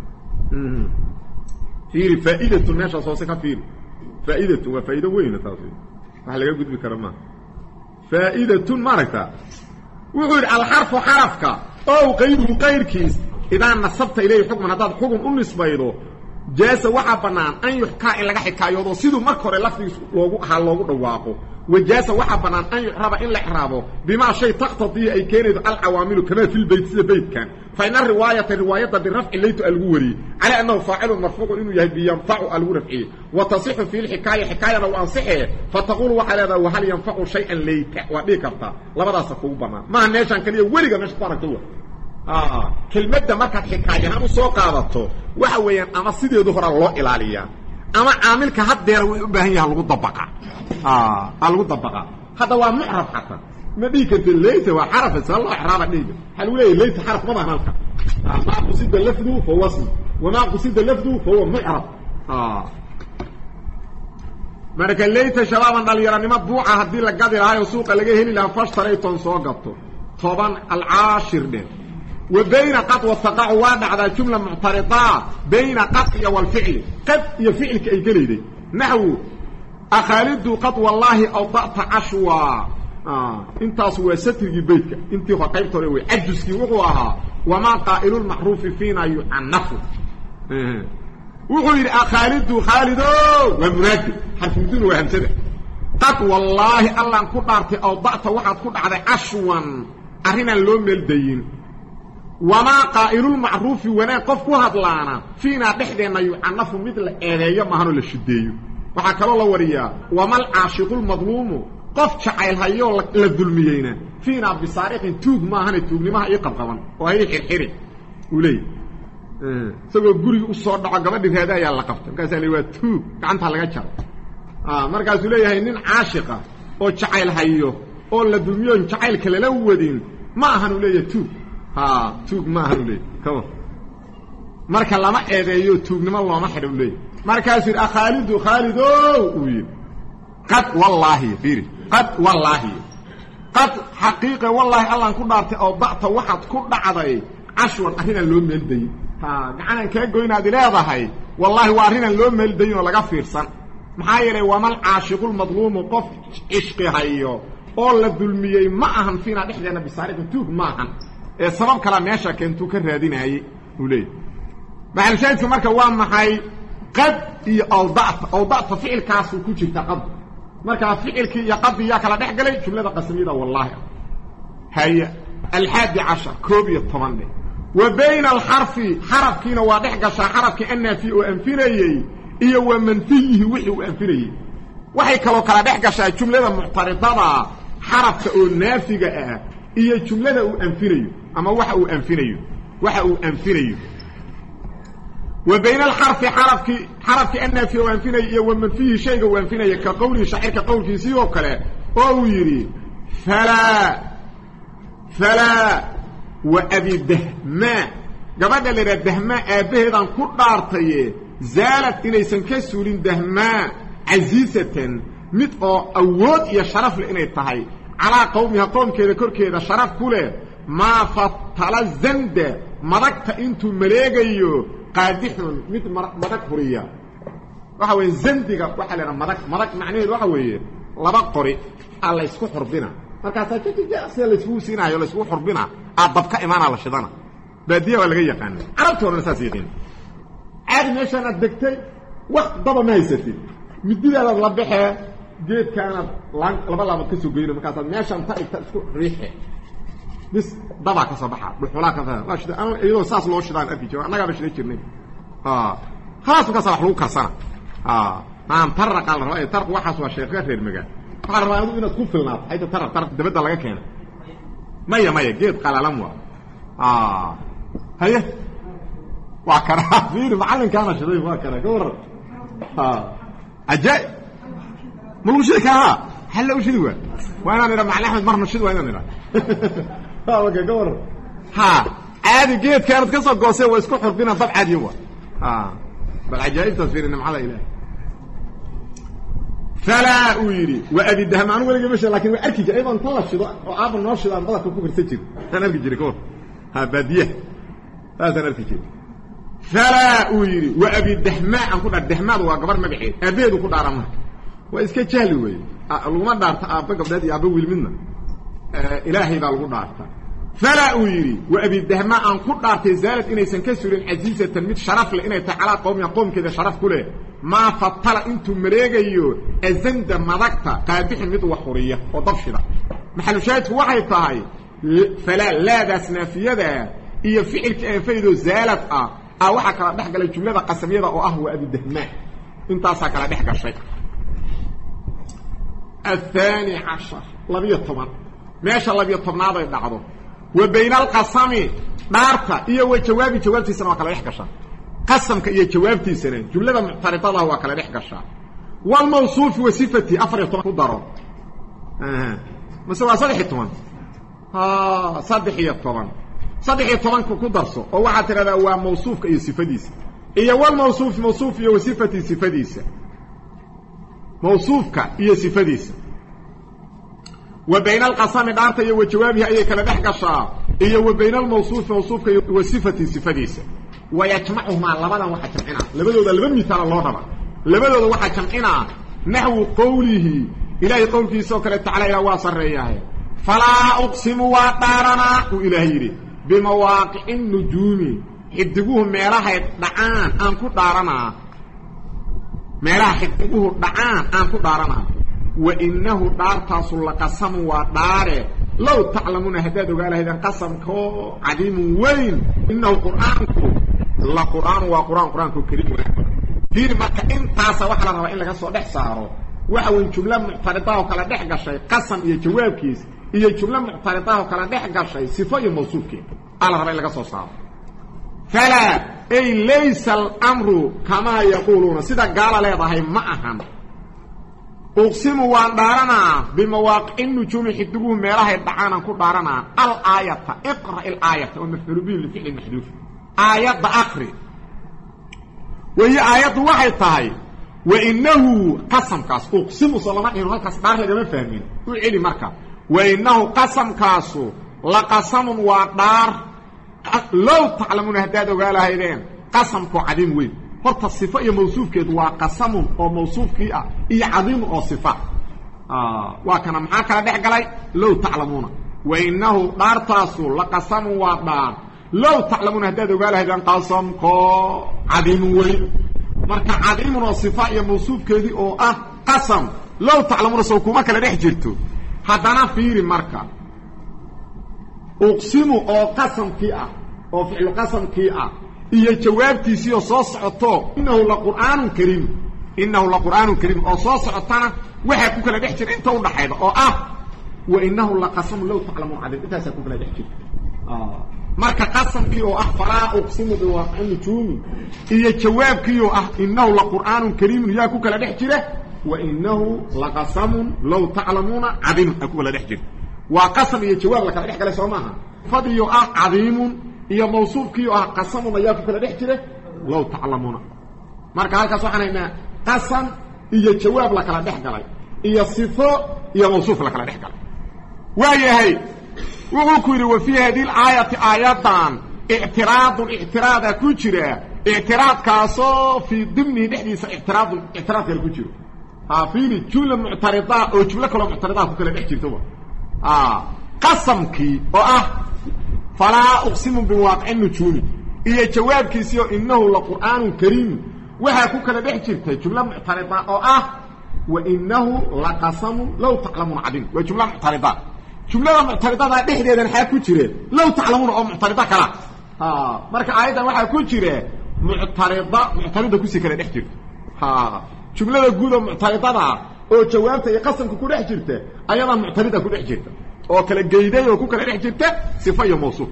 fiiri faa'iidatu meesha soo ka fiiri فائدة وفائدة وين تاسي waxa laga gudbi karo ma فائدة maragta wuxuu al harf harafka oo qayru qayrkiis idan nasabta ilay xukman hadad xukun u nisbaydo jaasa waxa banaan an yuxka in laga xikaayoodo sidoo marka hore lafdiis loogu ahaa loogu dhawaaqo wajaasa waxa banaan an yuhraba in la ixraabo bima shay taqtadi ay keenaydo al awaamil kama fil bayt sida baytkan fa in riwaayat riwaayada bi raf'i laytu al guwari ala annahu fa'il marfuuc inuu yahay bi yanfa'u al raf'i wa tasihhu fi al hikaya hikayana wa ansihi fa taqulu wa ala wa hal yanfa'u shay'an layta wa dhikarta labadaas ku banaan ma meeshan kaliya wariga meesha qaragto ah kelmadda markaad hikayana u soo qaadato waxa weeyaan ama sideedu hore loo ilaaliya ama aamilka hadeer way u baahan yahay lagu dabaqa ah lagu dabaqa hada waa mu'rab hatta ما ديك ليت وحرف صلى احراب ديك حلو ليه ليت حرف ما معنى ما قصد اللفظ فهو اسم وما قصد اللفظ فهو معرب اه marka leeyta shababan dhaliyaranimo buuca hadii la gadi lahayo suuqa laga heli lahaa fashtarayton soo gato toban al-ashir de وبين قط والثقاء وادع على جمله معترضه بين قط والفعل قط يا فعل كاي غليدي نحو اخالد قط والله اوضعت عشوا اه انت سو ستري بيتك انت قيبت وي عجسكي وقوها وما قائل المحروف فينا يعنف اه وقول اخالد خالد ومنادي حرف بدون وهمسده قط والله الله ان كدارتي اوضعت واحد كدعده عشوا ارنا لو ملدين وما قائل المعروف وانا قف كهدلانا فينا دخدنا يعنف مثل ايريه ما هنو لشديو waxa kale la wariyaa wamal aashiqul madluum qof jacayl hayo la dulmiyayna fiina bisaariqin tuug ma ahana tuugnimaha ay qabqaban oo ay xirxiri ulay ee sagoo guriga u soo dhaco gabadhi reeda ayaa la qabtay markaas ay waa tuug gacanta laga jaro ah markaas uu leeyahay nin aashiqa oo jacayl hayo oo la dulmiyo jacayl kale la wadin ma ahana leeyahay tuug ha tuug ma ahana leeyahay kawa marka lama eedeeyo tuugnimo looma xidho leeyahay markaas ir Khalid Khalid oo qad wallahi fiiri qad wallahi qad haqiiqa wallahi Allah ku dhaartay oo bacta waxad ku dhacday ashwan arina loo meelday ha gacan ka goynaad leedahay wallahi waa arina loo meelday oo laga fiirsan maxaa yeelay wamal aashiqul madluum qof ishqi hayo oo la dulmiyay ma ahan fiina dhixdeena bisaariq tuug ma ahan ee sabab kala meesha keentu ka raadinayay ulay maxal shaydku marka waa maxay قد اوضعت اوضعت فعل كاسو كجيتا قد marka ficilki ya qad ya kala dhaxgalay jumlada qasmiyada wallahi hay الحادي عشر كوب يطمن وبين الحرف حرفكنا واضح قشا حرفك ان في وانفري iyo ومنفيه وحي وانفري waxay kala kala dhaxgasha jumlada muctaridada xarafka oo naafiga ah iyo jumlada uu anfirayo ama waxa uu anfirayo waxa uu anfirayo وبين الحرف حرفك حرفك ان في وانفني ومن فيه شيء وانفني كقول شاعر كقول في سيو كلا او يري فلا فلا وابي الدهماء قبل اللي الدهماء ابهدان كدارتي زالت انيسن كسولين دهماء عزيزه مد اود يا شرف لاني تahay على قومها قوم كده كركيده شرف كله ما فطل الزند مدكت انتو مليغيو قادحون مثل مدك هريا waxa way zandiga waxa leena madak madak macnaheedu waxa weeye laba qori alla isku xurbina markaas ay tijaas la isku siinayo la isku xurbina adabka imaana la shidana baadiya wala laga yaqaan arabtoona saas yihiin aad meeshan adagtay wax daba ma haysatid mididaada la baxee geedkaana laba laba ka soo geeyay markaas meeshan ta isku riixay بس دبا كسبحا بخلا كذا واش انا ايدو ساس لو شدان افي جو انغا بشلي جيرني اه خلاص كسبح لو كسنا اه ما فرق على الراي طرق وحس وشيخ غير مغا قرر انه تكون في النار حيث طرق طرق دبدا لغا كين ميه ميه جيد قلالم اه هي وكره فير معلم كان شريف وكره قور اه اجاي مو شيكها هلا وش دوا وانا نرى مع احمد مرنا شدوا وانا نرى ها وجا قور ها عادي جيت كانت قصه قوسه واسكو حرفنا طب عادي هو ها بالعجائب تصوير ان معله اله فلا ويري وابي الدهمان ولا مش لكن اركي ايضا طلع شدوا وعاب النوش ده بدك كوكر سجل انا اركي جري كور ها بديه هذا اركي جري فلا ويري وابي الدهمان اكو الدهمان وقبر ما بخير ابيدو كو دارمه واسكا جهل وي لوما دارتا ابا قبداد ابا ويل منا الهي با لو دارتا فلا ويري وابي الدهماء ان كو دارتي زالت انيسن كسورين عزيزه تلميذ شرف لاني تعالى قوم يقوم كده شرف كله ما فطل انتم مريغيو ازند مدكتا قادح مد وحوريه ودبشده محل شاهد waxay tahay فلا لا داسنافيده iyo ficilka ay faydo zaalad ah ah waxa kala dhaxgalay jumlada qasamiyada oo ah waa abi dahmaa intaas kala dhaxgashay الثاني عشر لبيه طبعا ماشي لبيه طبعا هذا يدعو وبين القسم دارتا iyo wajawaabi jawaabtiisana waa kala dhex gashaa qasamka iyo jawaabtiisana jumlada muctaridada waa kala dhex gashaa wal mawsuuf wa sifati afar iyo toban ku daro aha مسوا صدح الطبن ها صدح الطبن صدح الطبن كدرسو او waxa tirada waa mawsuufka iyo sifadiisa iyo wal mawsuuf mawsuuf iyo sifati sifadiisa mawsuufka iyo sifadiisa وبين القسم دارته iyo jawaabها ay kala dhex gashaa iyo وبين الموصوف موصوفka iyo sifati sifadiisa ويجمعهما labadan waxa jamcina labadooda laba misaal loo raba labadooda waxa jamcina nahwu qawlihi ilaahi qawlkiisa kale taala ila waa sareeyahay fala uqsimu wa darana ilaahi bimawaqi'in nujumi xidiguhu meelaha dhacaan aan ku daarana meelaha xidiguhu dhacaan aan ku daarana wa innahu dartasu laqasam wa dare law ta'lamuna hadad ogaalahaydaan qasamko cadiim weyn innahu qur'aanku la qur'aan wa qur'aan qur'aanku kariim fiir marka intaas waxa la rabaa in laga soo dhex saaro waxa weyn jumla muqtarida oo kala dhex gashay qasam iyo jawaabkiis iyo jumla muqtarida oo kala dhex gashay sifo iyo mawsuufkeed ala rabaa in laga soo saaro fala ay laysa al-amru kama yaquluna sida gaala leedahay ma ahan uqsimu wa darana bimawaqi'in nujumi xidugu meelaha dhacaan ku darana al-ayata iqra al-ayata wa maf'ul bihi li fi'l mahdhuf ayat akhri wa hiya ayatu waxay tahay wa innahu qasamkaas uqsimu salama in halkaas dar laga ma fahmin u cili marka wa innahu qasamkaasu la qasamun wa dar law ta'lamuna hadad ogaalahaydeen qasamku cadiim weyn horta sifo iyo mawsuufkeedu waa qasamun oo mawsuufkii ah iyo cadiim oo sifa ah waa kana maxaa kala dhex galay law ta'lamuna wa innahu dartaasu la qasamun wa dar law ta'lamuna hadad ogaalahaydeen qasamku cadiim weyn marka cadiim oo sifa iyo mawsuufkeedii oo ah qasam law ta'lamuna soo kuma kala dhex jirto hadana fiiri marka uqsimu oo qasamkii ah oo ficil qasamkii ah iyo jawaabtiisii oo soo socoto innahu la qur'aanun kariim innahu la qur'aanun kariim oo soo socotana waxa ku kala dhex jira inta u dhaxayda oo ah wa innahu la qasam law ta'lamun adid intaas ku kala dhex jira ah marka qasamkii oo ah fala uqsimu bi waqin nujumi iyo jawaabkii oo ah innahu la qur'aanun kariim yaa ku kala dhex jira wa innahu la qasamun law ta'lamuna adid ku kala dhex jira wa qasam iyo jawaab la kala dhex galay Soomaha fadiyo ah cadiimun iyo mawsuufkii ah qasamun ayaa ku kala dhex jira law ta'lamuna marka halkaas waxaan haynaa qasam iyo jawaab la kala dhex galay iyo sifo iyo mawsuuf la kala dhex galay waayahay wuxuu ku yiri wa fi hadii aayati aayatan i'tiraad i'tiraad ku jira i'tiraad kaaso fi dimni dhexdiisa i'tiraad i'tiraad ku jiro ha fiiri jumla mu'tarida oo jumla kale mu'tarida ku kala dhex jirto ah qasamki oo ah fala uqsimu biwaqi'in nujumi iyo jawaabkiisa oo innahu la qur'aanun kariim waxa ku kala dhex jirtay jumla mu'tarida oo ah wa innahu la qasamu law ta'lamun adin wa jumla mu'tarida jumlada mu'tarida dhexdeedan waxa ku jira law ta'lamun oo mu'tarida kala ha marka aayada waxa ku jira mu'tarida mu'tarida ku si kala dhex jirto ha jumlada guud oo mu'taridada oo jawaabta iyo qasamka ku dhex jirta ayada mu'tarida ku dhex jirta oo kala geeday oo ku kala dhex jirta sifa iyo mawsuuf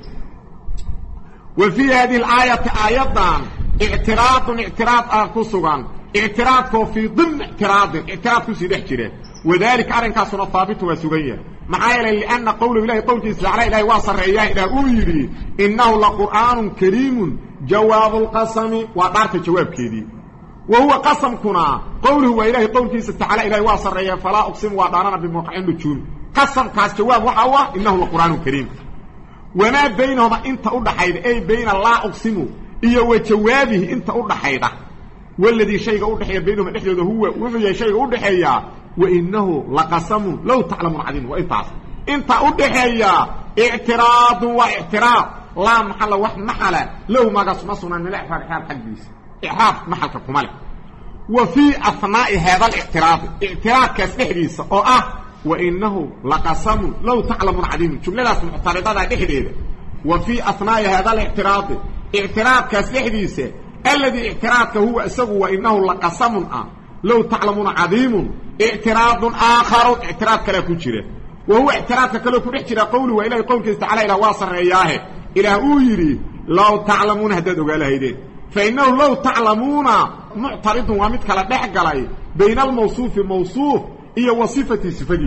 wa fi hadhihi al-ayati ayatan i'tirad i'tirad aqsugan i'tirad ko fi dhimn i'tirad i'tirad ku si dhex jira wadalik arinka suna thaabit wa sugaya maxayla li anna qawlu ilahi qawli isla ilahi wa sarriya ila uyiri innahu la qur'anun kariimun jawab al-qasami wa darta jawaabkeedii وهو قسم كنا قوله وإلهي قوله تعالى إلهي واصر ريا فلا أقسم ودارنا بموقع النجوم قسم كاس جواب وحوى إنه القرآن الكريم وما بينهما انت أرد حيدا أي بين الله أقسم إيا وجوابه انت أرد حيدا والذي شيء أرد حيدا بينهما الإحياد هو وفي شيء أرد حيدا وإنه لقسم لو تعلم العظيم وإنتاس انت أرد حيدا اعتراض واعتراض لا محل واحد محل لو ما قسمصنا من الإحفار حال حديث إعراب محل كمال وفي أثناء هذا الاعتراض اعتراض كسحديث أو أه وإنه لقسم لو تعلم عديم جملة معترضة دحديدة وفي أثناء هذا الاعتراض اعتراض كسحديث الذي اعتراض هو أسوه وإنه لقسم أه لو تعلمون عديم اعتراض آخر اعتراض كلا كجرة وهو اعتراض كلا كجرة قوله وإلهي قولك تعالى إلى واصر إياه إلى أويري لو تعلمون هددوا قال هيدين فإنه لو تعلمون معترض ومثل دحق علي بين الموصوف موصوف إيا وصفة صفديسة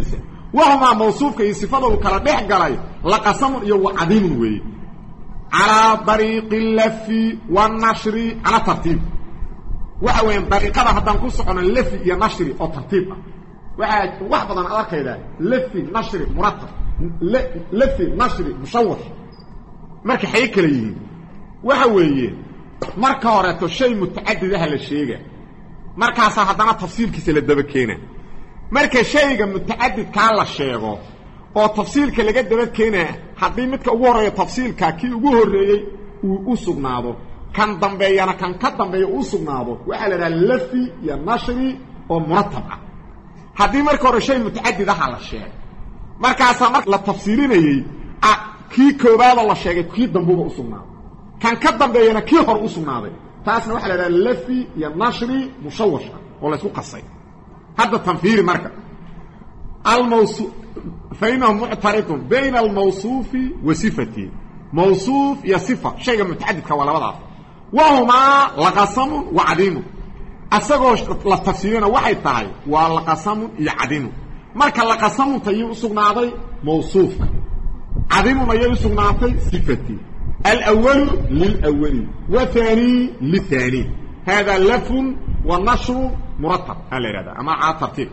وهما موصوف كي صفته كلا دخغلاي لقسم iyo وعديم وي على طريق اللف والنشر على ترتيب وحوين طريقه هدان كو سخون اللف iyo نشر او ترتيب waxa wax badan arkayda laf nashr murattab laf nashr mushawwah marka xay kala yihiin waxa weeye marka hore to shay mutaadid ah la sheega markaas hadana tafsiilkiisa la daba keena marka shayga mutaadid ka la sheego oo tafsiilka laga daba keena hadii midka ugu horeeyo tafsiilka kii ugu horeeyay uu u sugnaado kan dambeeyana kan ka dambeeyo u sugnaado waxa la yiraahdaa lafi ya nashri oo murattab ah haddii marka hore shay mutaadid ah la sheegay markaas marka la tafsiirinayay kii koobaad la sheegay kii dambuba u sugnaaday kan ka dambeeyana kii hor u sugnaaday taasna waxa la yiraahdaa lafi ya nashri mushawwash oo la isku qasay hadda tanfiiri marka الموصوف فإنه معترض بين الموصوف وصفته موصوف يا صفة شيء متعدد كولا وضع وهما لقسم وعديم أساقوش للتفسيرين واحد تاي ولقسم يعديم مركا لقسم تيو سغناضي موصوف عديم ما يو سغناضي صفتي الأول للأول وثاني للثاني هذا لف والنشر مرتب هل هذا أما على ترتيب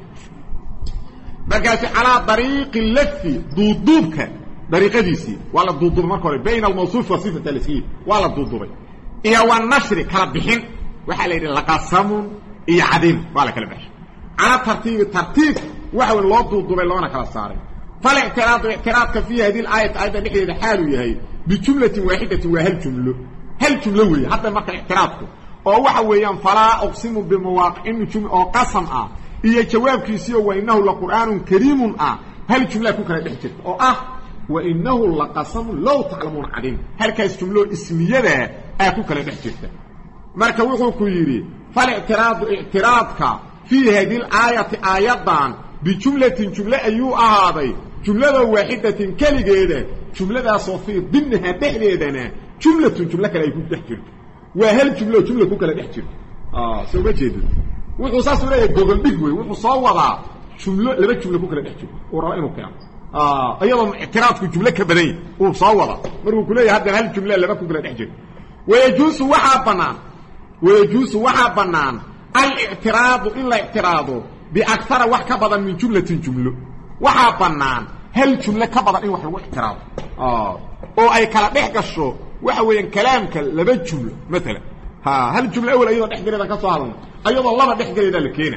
بقى على طريق اللف ضدوبك طريقه ديسي ولا ضدوب مركه بين الموصوف وصفه الاسم ولا ضدوب ايه والنشر كلا بخين waxa la yiraahdaa laqasam iyo cadin wala kala bax على ترتيب ترتيب waxa loo duudubay loona kala saaray fal i'tiraad i'tiraadka fi hadii aayad ayda dhixdeeda xaalu yahay bi jumlati waahidati wa hal jumlo hal jumlo weey hadda marka i'tiraadku oo waxa weeyaan fala uqsimu bi mawaqin jum oo qasam ah iyo jawaabkiisa waa innahu la quraanun kariimun ah hal jumla ku kala dhex jirta oo ah wa innahu la qasam law ta'lamun adim halkaas jumlo ismiyada ay ku kala dhex jirta marka wuxuu ku yiri fal i'tiraad i'tiraadka fi hadii aayati aayadan bi jumlatin jumla ayu ahaaday jumlada waahidatin kaligeeda jumladaas oo fi dinha dhexdeedana jumlatun jumla kale ay ku dhex jirto waa hal jumlo jumla ku kala dhex jirto ah soo jeedo wuxuu saas u leeyahay gogol dhig way wuxuu soo wadaa jumlo laba jumla ku kala dhex jirto oo raba inuu keeno ah ayadoo i'tiraadku jumla ka badan uu soo wada markuu ku leeyahay hadda hal jumla laba ku kala dhex jirto ويجوز وحا بنان ويجوز وحا بنان الاعتراض إلا اعتراضه بأكثر وحكا بدن من جملة جملة وحا بنان هل جملة كبضا إن وحا اعتراض آه أو أي كلام إحكشو وحا وين كلامك لبا جملة مثلا ها هل الجملة أولا أيضا إحكري ذا كسوهرون أيضا الله ما إحكري ذا لكينا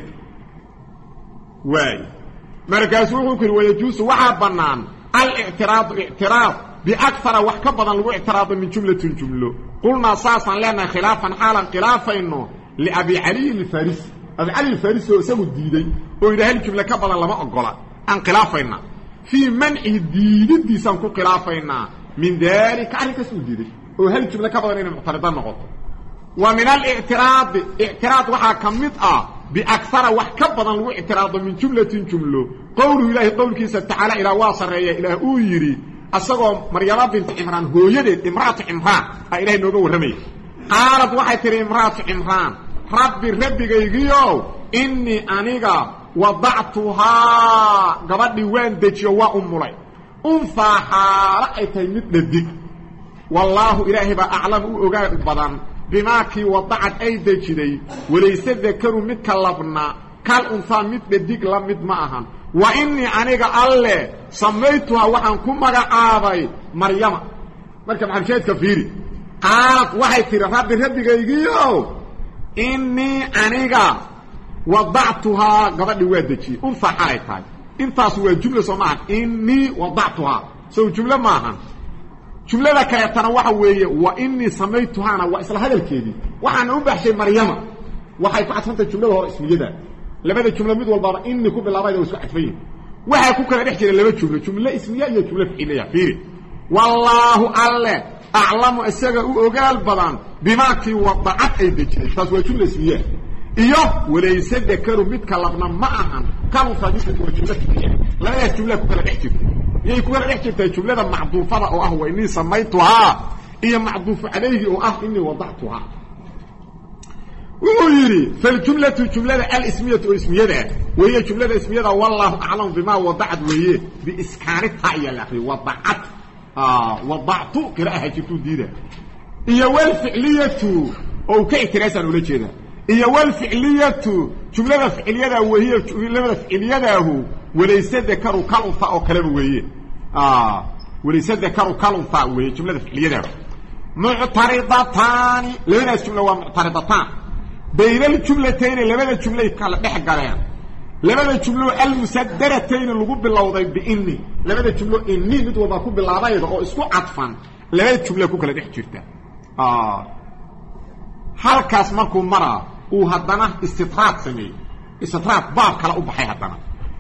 واي مركز وحكري ويجوز وحا بنان الاعتراض اعتراض بأكثر وحكا بدن الاعتراض من جملة جملة قلنا صاصا لنا خلافا حالا خلافا إنه لأبي علي الفارسي أبي علي الفارسي هو سوى الديدي وإذا هل جملة كبدا لما أقول أن خلافا إنه في منع الديد دي سنكو خلافا إنه من ذلك عليك سوى الديدي وهل جملة كبدا إنه معترضان نغط ومن الاعتراض اعتراض وحا كمتأ بأكثر وحكا بدن الاعتراض من جملة جملة قوله إلهي قول كيسا تعالى إلى واصر إلى أويري asagoo maryama bint imraan hooyadeed imraatu imraan ay ilaahay nooga waramay qaalad waxay tiri imraatu imraan rabbi rabbigaygiyo inni aniga wada'tuha gabadhi waan dejiyo waa umulay unfa xaala ay tahay mid dhadig wallahu ilaahi ba a'lam u ogaa badan bima ki wada'at ay dejiday walaysa dakaru mid kalabna kal unfa mid dhadig la mid ma ahan وإني أنيق الله سميتها وحن كما عابي مريم مركب عن شيء كفيري قالت وحي ترى ربي ربي قيقيو إني أنيق وضعتها قبل وادتي أنفع حالتها انت سوى الجملة سمعت إني وضعتها سوى الجملة معها جملة لك يتنوح ويه وإني سميتها أنا وإسلا هذا الكيدي وحن أنبح شيء مريم وحي فعت الجملة وهو اسم جدا لماذا الجملة مد والبارة إني كوب العباية وسكحت فيه وحي كوكا نحكي لما جملة جملة اسمية هي جملة فعلية فيه والله الله أعلم السجا وقال بدن بما كي وضعت أي دجل تسوى جملة اسمية إياه وليس ذكروا بيتكلمنا معها كانوا صديقة وجملة فعلية لا هي جملة كوكا نحكي هي كوكا نحكي جملة معطوفة أو أهو إني سميتها هي معطوف عليه أو أه إني وضعتها ويري فالجملة جملة الاسمية واسمية وهي جملة اسمية والله أعلم بما وضعت وهي بإسكانتها يا الأخي وضعت آه وضعت قراءة جبتو ديدا هي والفعلية أو كاعتراس ولا كذا هي والفعلية جملة فعلية وهي جملة فعلية وليس ذكر كالأنثى أو كلام وهي آه وليس ذكر كالأنثى وهي جملة فعلية معترضتان لين الجملة ومعترضتان بين الجملتين لماذا الجملة كلا دحقلان لماذا الجملة المسدرتين اللي قب الله بإني لماذا الجملة إني ندوى باكو بالعضايد أو اسكو عطفا لماذا الجملة كلا دحجرتا آه هل كاس مركو مرة وهدنا استطراد سمي استطراد باب كلا أبحي هدنا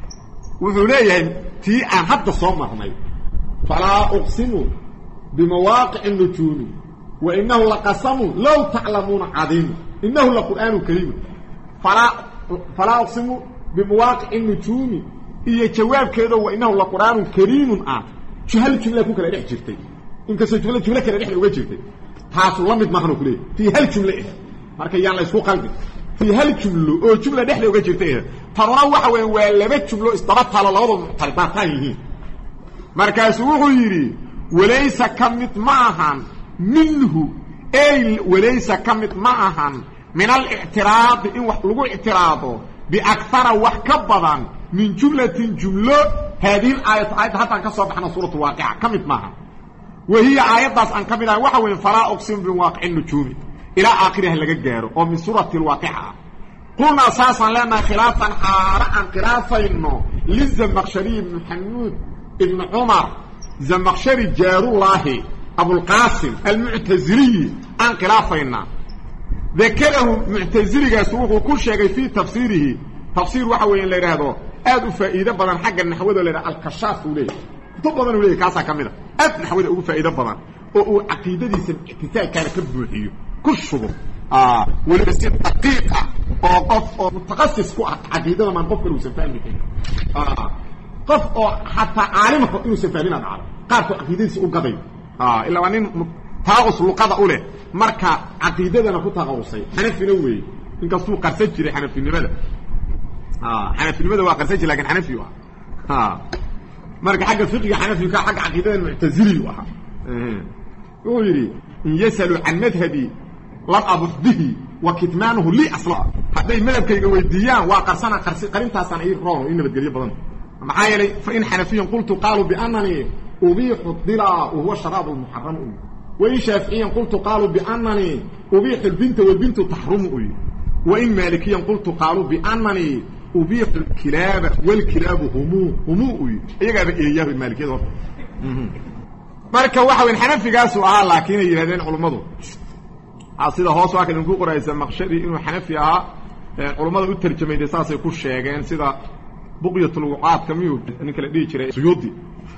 وذوليه تي أن هدو صومة همي فلا أقسم بمواقع النجوم وإنه لقسم لو تعلمون عظيم إنه لقرآن كريم فلا فلا أقسم بمواقع النجوم إيه جواب كذا وإنه لقرآن كريم آه شو هل الجملة كوكا لديح جرتي إنك سجملة جملة كلا لديح لوجه جرتي تاسو لمد مخنوك ليه في هل جملة marka yaan la isku qalbi fi hal jumlo oo jumla dhexda uga jirtay tarana waxa weey waa laba jumlo isdabata labada muqtaribataan yihiin markaas wuxuu yiri walaysa kamit maahan minhu ay walaysa kamit maahan min al-i'tirad in wax lagu i'tirado bi akthara wax ka badan min jumlatin jumlo hadhihi al-ayat ayat hatta ka soo baxna suuratu waaqi'a kamit maahan وهي آيات أن كملها وحوين فلا أقسم بواقع النجوم إلى آخرها لقى أو من سورة الواقعة قلنا أساسا لنا خلافا حارا خلافا إنه للزمخشري بن محمود ابن عمر زمخشري جار الله أبو القاسم المعتزلي أن خلافا إنه ذكره معتزلي قاسوه كل شيء في تفسيره تفسير وحوين لهذا أدو فائدة بدن حق النحوذ لنا الكشاف وليه طبعا وليه كاسا كاملة أدو نحوذ أدو فائدة بدن oo aqeedadiisa ictisaal kana ka buuxiyo ku shugo ah wala si daqiiqa oo qof oo mutakhassis ku ah aqeedada man qof kale uu fahmi karo ah qof oo hatta aalima ko inuu fahmina dhaco qaarku aqeedadiisa u gaday ah ila wanin taaqus luqada u leh marka aqeedadana ku taqawsay xanafina weey inkastoo qarsan jiray xanafinimada ah xanafinimada waa qarsan jiray laakiin xanafi waa ah marka xagga fiqiga xanafi ka xagga aqeedada mu'tazili waa ويري إن يسألوا عن مذهبي لم أبث به وكتمانه لي أصلا هذا المذهب كي يوديان وقرصنا قرين تاسان إيه راه إنه بتقريه بدن معايا لي فإن حنفيا قلت قالوا بأنني أبيح الضلع وهو الشراب المحرم وإن شافعيا قلت قالوا بأنني أبيح البنت والبنت تحرم وإن مالكيا قلت قالوا بأنني أبيح الكلاب والكلاب همو همو إيه إيه المالكية marka waxa weyn xanafigaas oo ah laakiin ay yiraahdeen culimadu asida hoos waa kan ku qoraysa maqshari inuu xanafi ah culimadu u tarjumayday saasay ku sheegeen sida buqyatul wuqaad kamiyo ninka la dhigi jiray suyuudi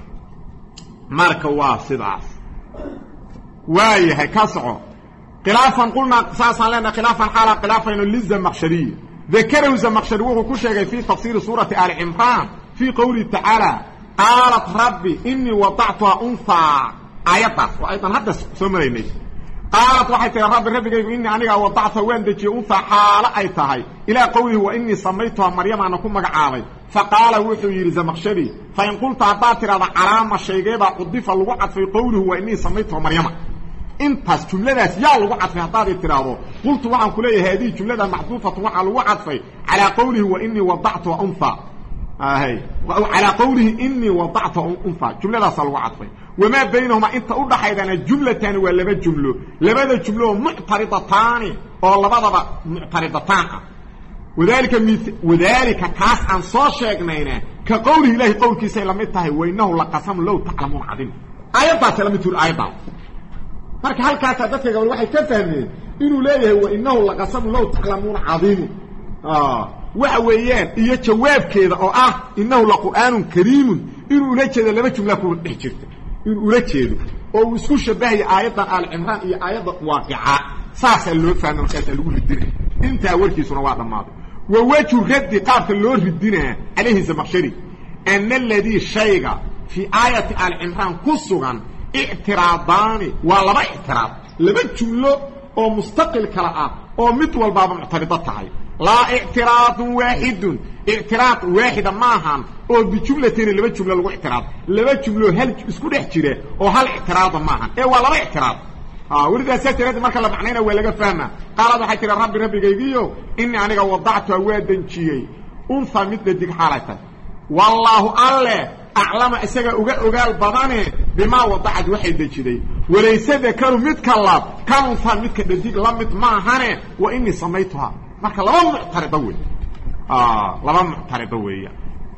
marka waa sidaas waayahay ka soco khilaafan qulna saasan lana khilaafan xala khilaafan liza maqshari ذكره زمخشري وهو ku sheegay fi tafsir surati al imran fi qawli ta'ala قالت ربي إني وضعتها أنثى آيات وأيضا هذا سمريني قالت وحيت يا رب ربي قال إني أنا وضعتها وين دجي أنثى حالة أيتها إلى قوله وإني سميتها مريم أنا كم مقعابي فقال وحي يرز مخشري فإن قلت أعطاتر هذا علامة الشيء أضيف الوقت في قوله وإني سميتها مريم انت جملة يا الوقت في هذا التراض قلت وعن كلية هذه جملة محذوفة وعن الوقت في على قوله وإني وضعتها أنثى آه وعلى قوله إني وضعت أنثى جملة لا صلوا عطفي وما بينهما أنت أرد حيثنا جملتان ولا بجملة لماذا جملة معترضتان والله بعض معترضتان وذلك مثل وذلك كاس عن صاشقنا كقوله الله قول كيسي لم يتهي وإنه لقسم لو تعلمون عظيم آيات سلمته الآيات فرك هل كاس ذاتك قبل واحد كفهمين إنه لا هو إنه لقسم لو تعلمون عظيم آه وحويان iyo jawaabkeeda oo ah innahu laqur'aanun kariim inuu la jeedo laba jumla ku dhex jirta inuu la jeedo oo isku shabahay aayada al-imran iyo aayada waaqi'a saasa loo fahmo marka lagu ridinay inta warkiisuna waa dhamaado wa wajhu raddi qaabka loo ridinaa alayhi zamakhshari an alladhi shayga fi aayati al-imran kusugan i'tiraadani wa laba i'tiraad laba jumlo oo mustaqil kala ah oo mid walbaaba muctarida tahay laa i'tiraadun waahidun i'tiraad waahida maahan oo bijumlatin laba jumla lagu i'tiraad laba jumlo hal isku dhex jira oo hal i'tiraad maahan ee waa laba i'tiraad ah walidaas tirada marka la macnayna waa laga fahma qaalad waxay tiri rabbi rabbigaygiyo inni aniga wadactu waadanjiyay unfa mid dig xaalatay wallahu alle a'lama isaga uga ogaal badane bima wadacad waxay dajiday walaysa dakaru mid kala kan unfa mid ka dig lamid maahane wa inni samaytuha marka laba muctarida weey ah laba muctarida weeya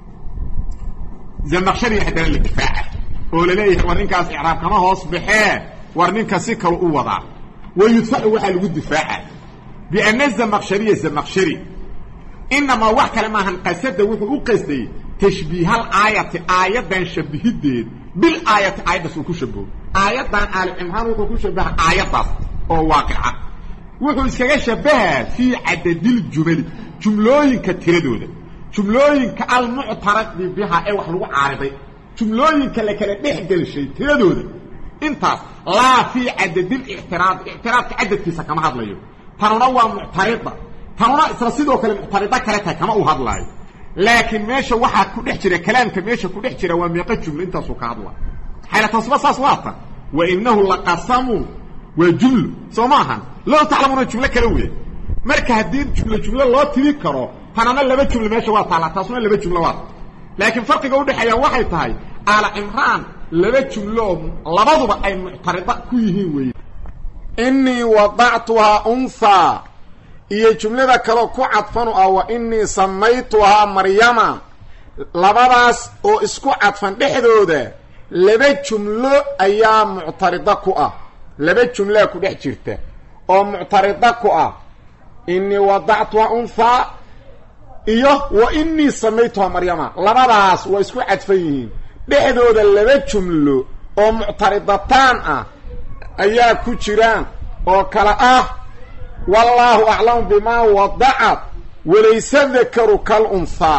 zamakhshari hadana lidifaac oo leeyahay warinkaas i'raab kama hoos baxee warninka si kale u wada wayudfac waxa lagu difaaca bi anna zamakhshari zamakhshari inma wax kale ma han qasada wuxuu u qastay tashbiih al aayati aayadan shabihideed bil aayati aayadaas ku shabaho aayadan al imhaan wuxuu ku shabaha aayadaas oo waaqica wuxuu iskaga shabaha fi adadil jumali jumlooyinka tiradooda jumlooyinka al mu'tarad biha ee wax lagu caariday jumlooyinka la kala dhexgalshay tiradooda intaas la fi adadil i'tiraad i'tiraadka adadkiisa kama hadlayo tanuna waa mu'tarida tanuna isla sidoo kale mu'tarida kale tahay kama u hadlayo laakiin meesha waxa ku dhex jira kalaamka meesha ku dhex jira waa meeqa jumla intaas uu ka hadla xaalatan saas waata wa innahu laqasamu wa jumla soomahan loo taclamuna jumla kale weey marka hadii jumla jumla loo tiri karo tanana laba jumla meesha waa taala taasuna laba jumla waa laakiin farqiga u dhaxeeya waxay tahay ala imraan laba jumlo labaduba ay mu'tarida ku yihiin weey inni wada'tuha unsa iyo jumlada kale ku cadfanu ah wa inni samaytuha maryama labadaas oo isku cadfan dhexdooda laba jumlo ayaa mu'tarida ku ah laba jumla ku dhex jirta oo mu'tarida ku ah inni wada'tuha unsa iyo wa inni samaytuha maryama labadaas waa isku cadfan yihiin dhexdooda laba jumlo oo mu'taridatan ah ayaa ku jiraan oo kala ah wallahu a'lam bima wada'at walaysa dhakaru kal unsa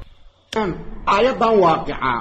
ayadan waqi'a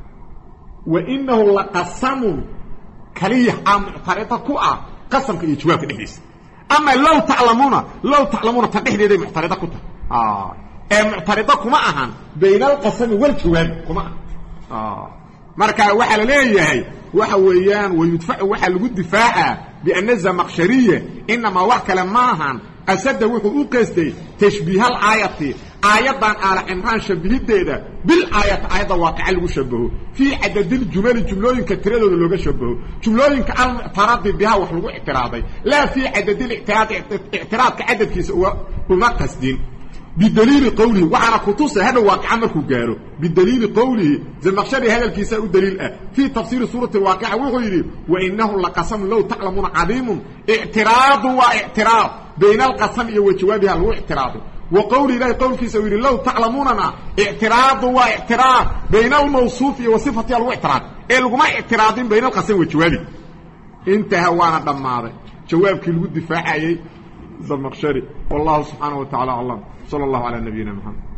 wa innahu laqasamun kaliya am mu'tarida ku ah qasamka iyo jawaabka dhexdiisa ama law ta'lamuna law ta'lamuna tadhixdeeda mu'tarida ku tahay ah ee mu'tarida kuma ahan baynal qasam wal jawaab kuma ah marka waxa la leeyahay waxa weeyaan wayudfac waxa lagu difaaca bi anna zamakhshariya inma wax kale maahan asada wuxuu u qeystay tashbiih al aayati aayadan ala imraan shabihideeda bil aayat aayada waaqica lagu shabaho fi adadil jumal jumlooyinka tiradooda looga shabaho jumlooyinka al mu'tarad biha wax lagu i'tiraaday la fi adadil i'tiraad i'tiraadka adadkiisa uma qasdin بدليل قوله وعلى خطوصه هذا واقع مركو قالوا بدليل قوله زمخشري هذا الكيساء دليل أه في تفسير سورة الواقع وغيره وإنه لقسم لو تعلمون عظيم اعتراض واعتراض بين القسم وجوابها هو اعتراض وقول الله قول في سوير لو تعلموننا اعتراض واعتراض بين الموصوف وصفته الاعتراض الجماع اعتراضين بين القسم وجوابه انتهى وانا ضماره جوابك الود دفاعي زمخشري والله سبحانه وتعالى أعلم صلى الله على نبينا محمد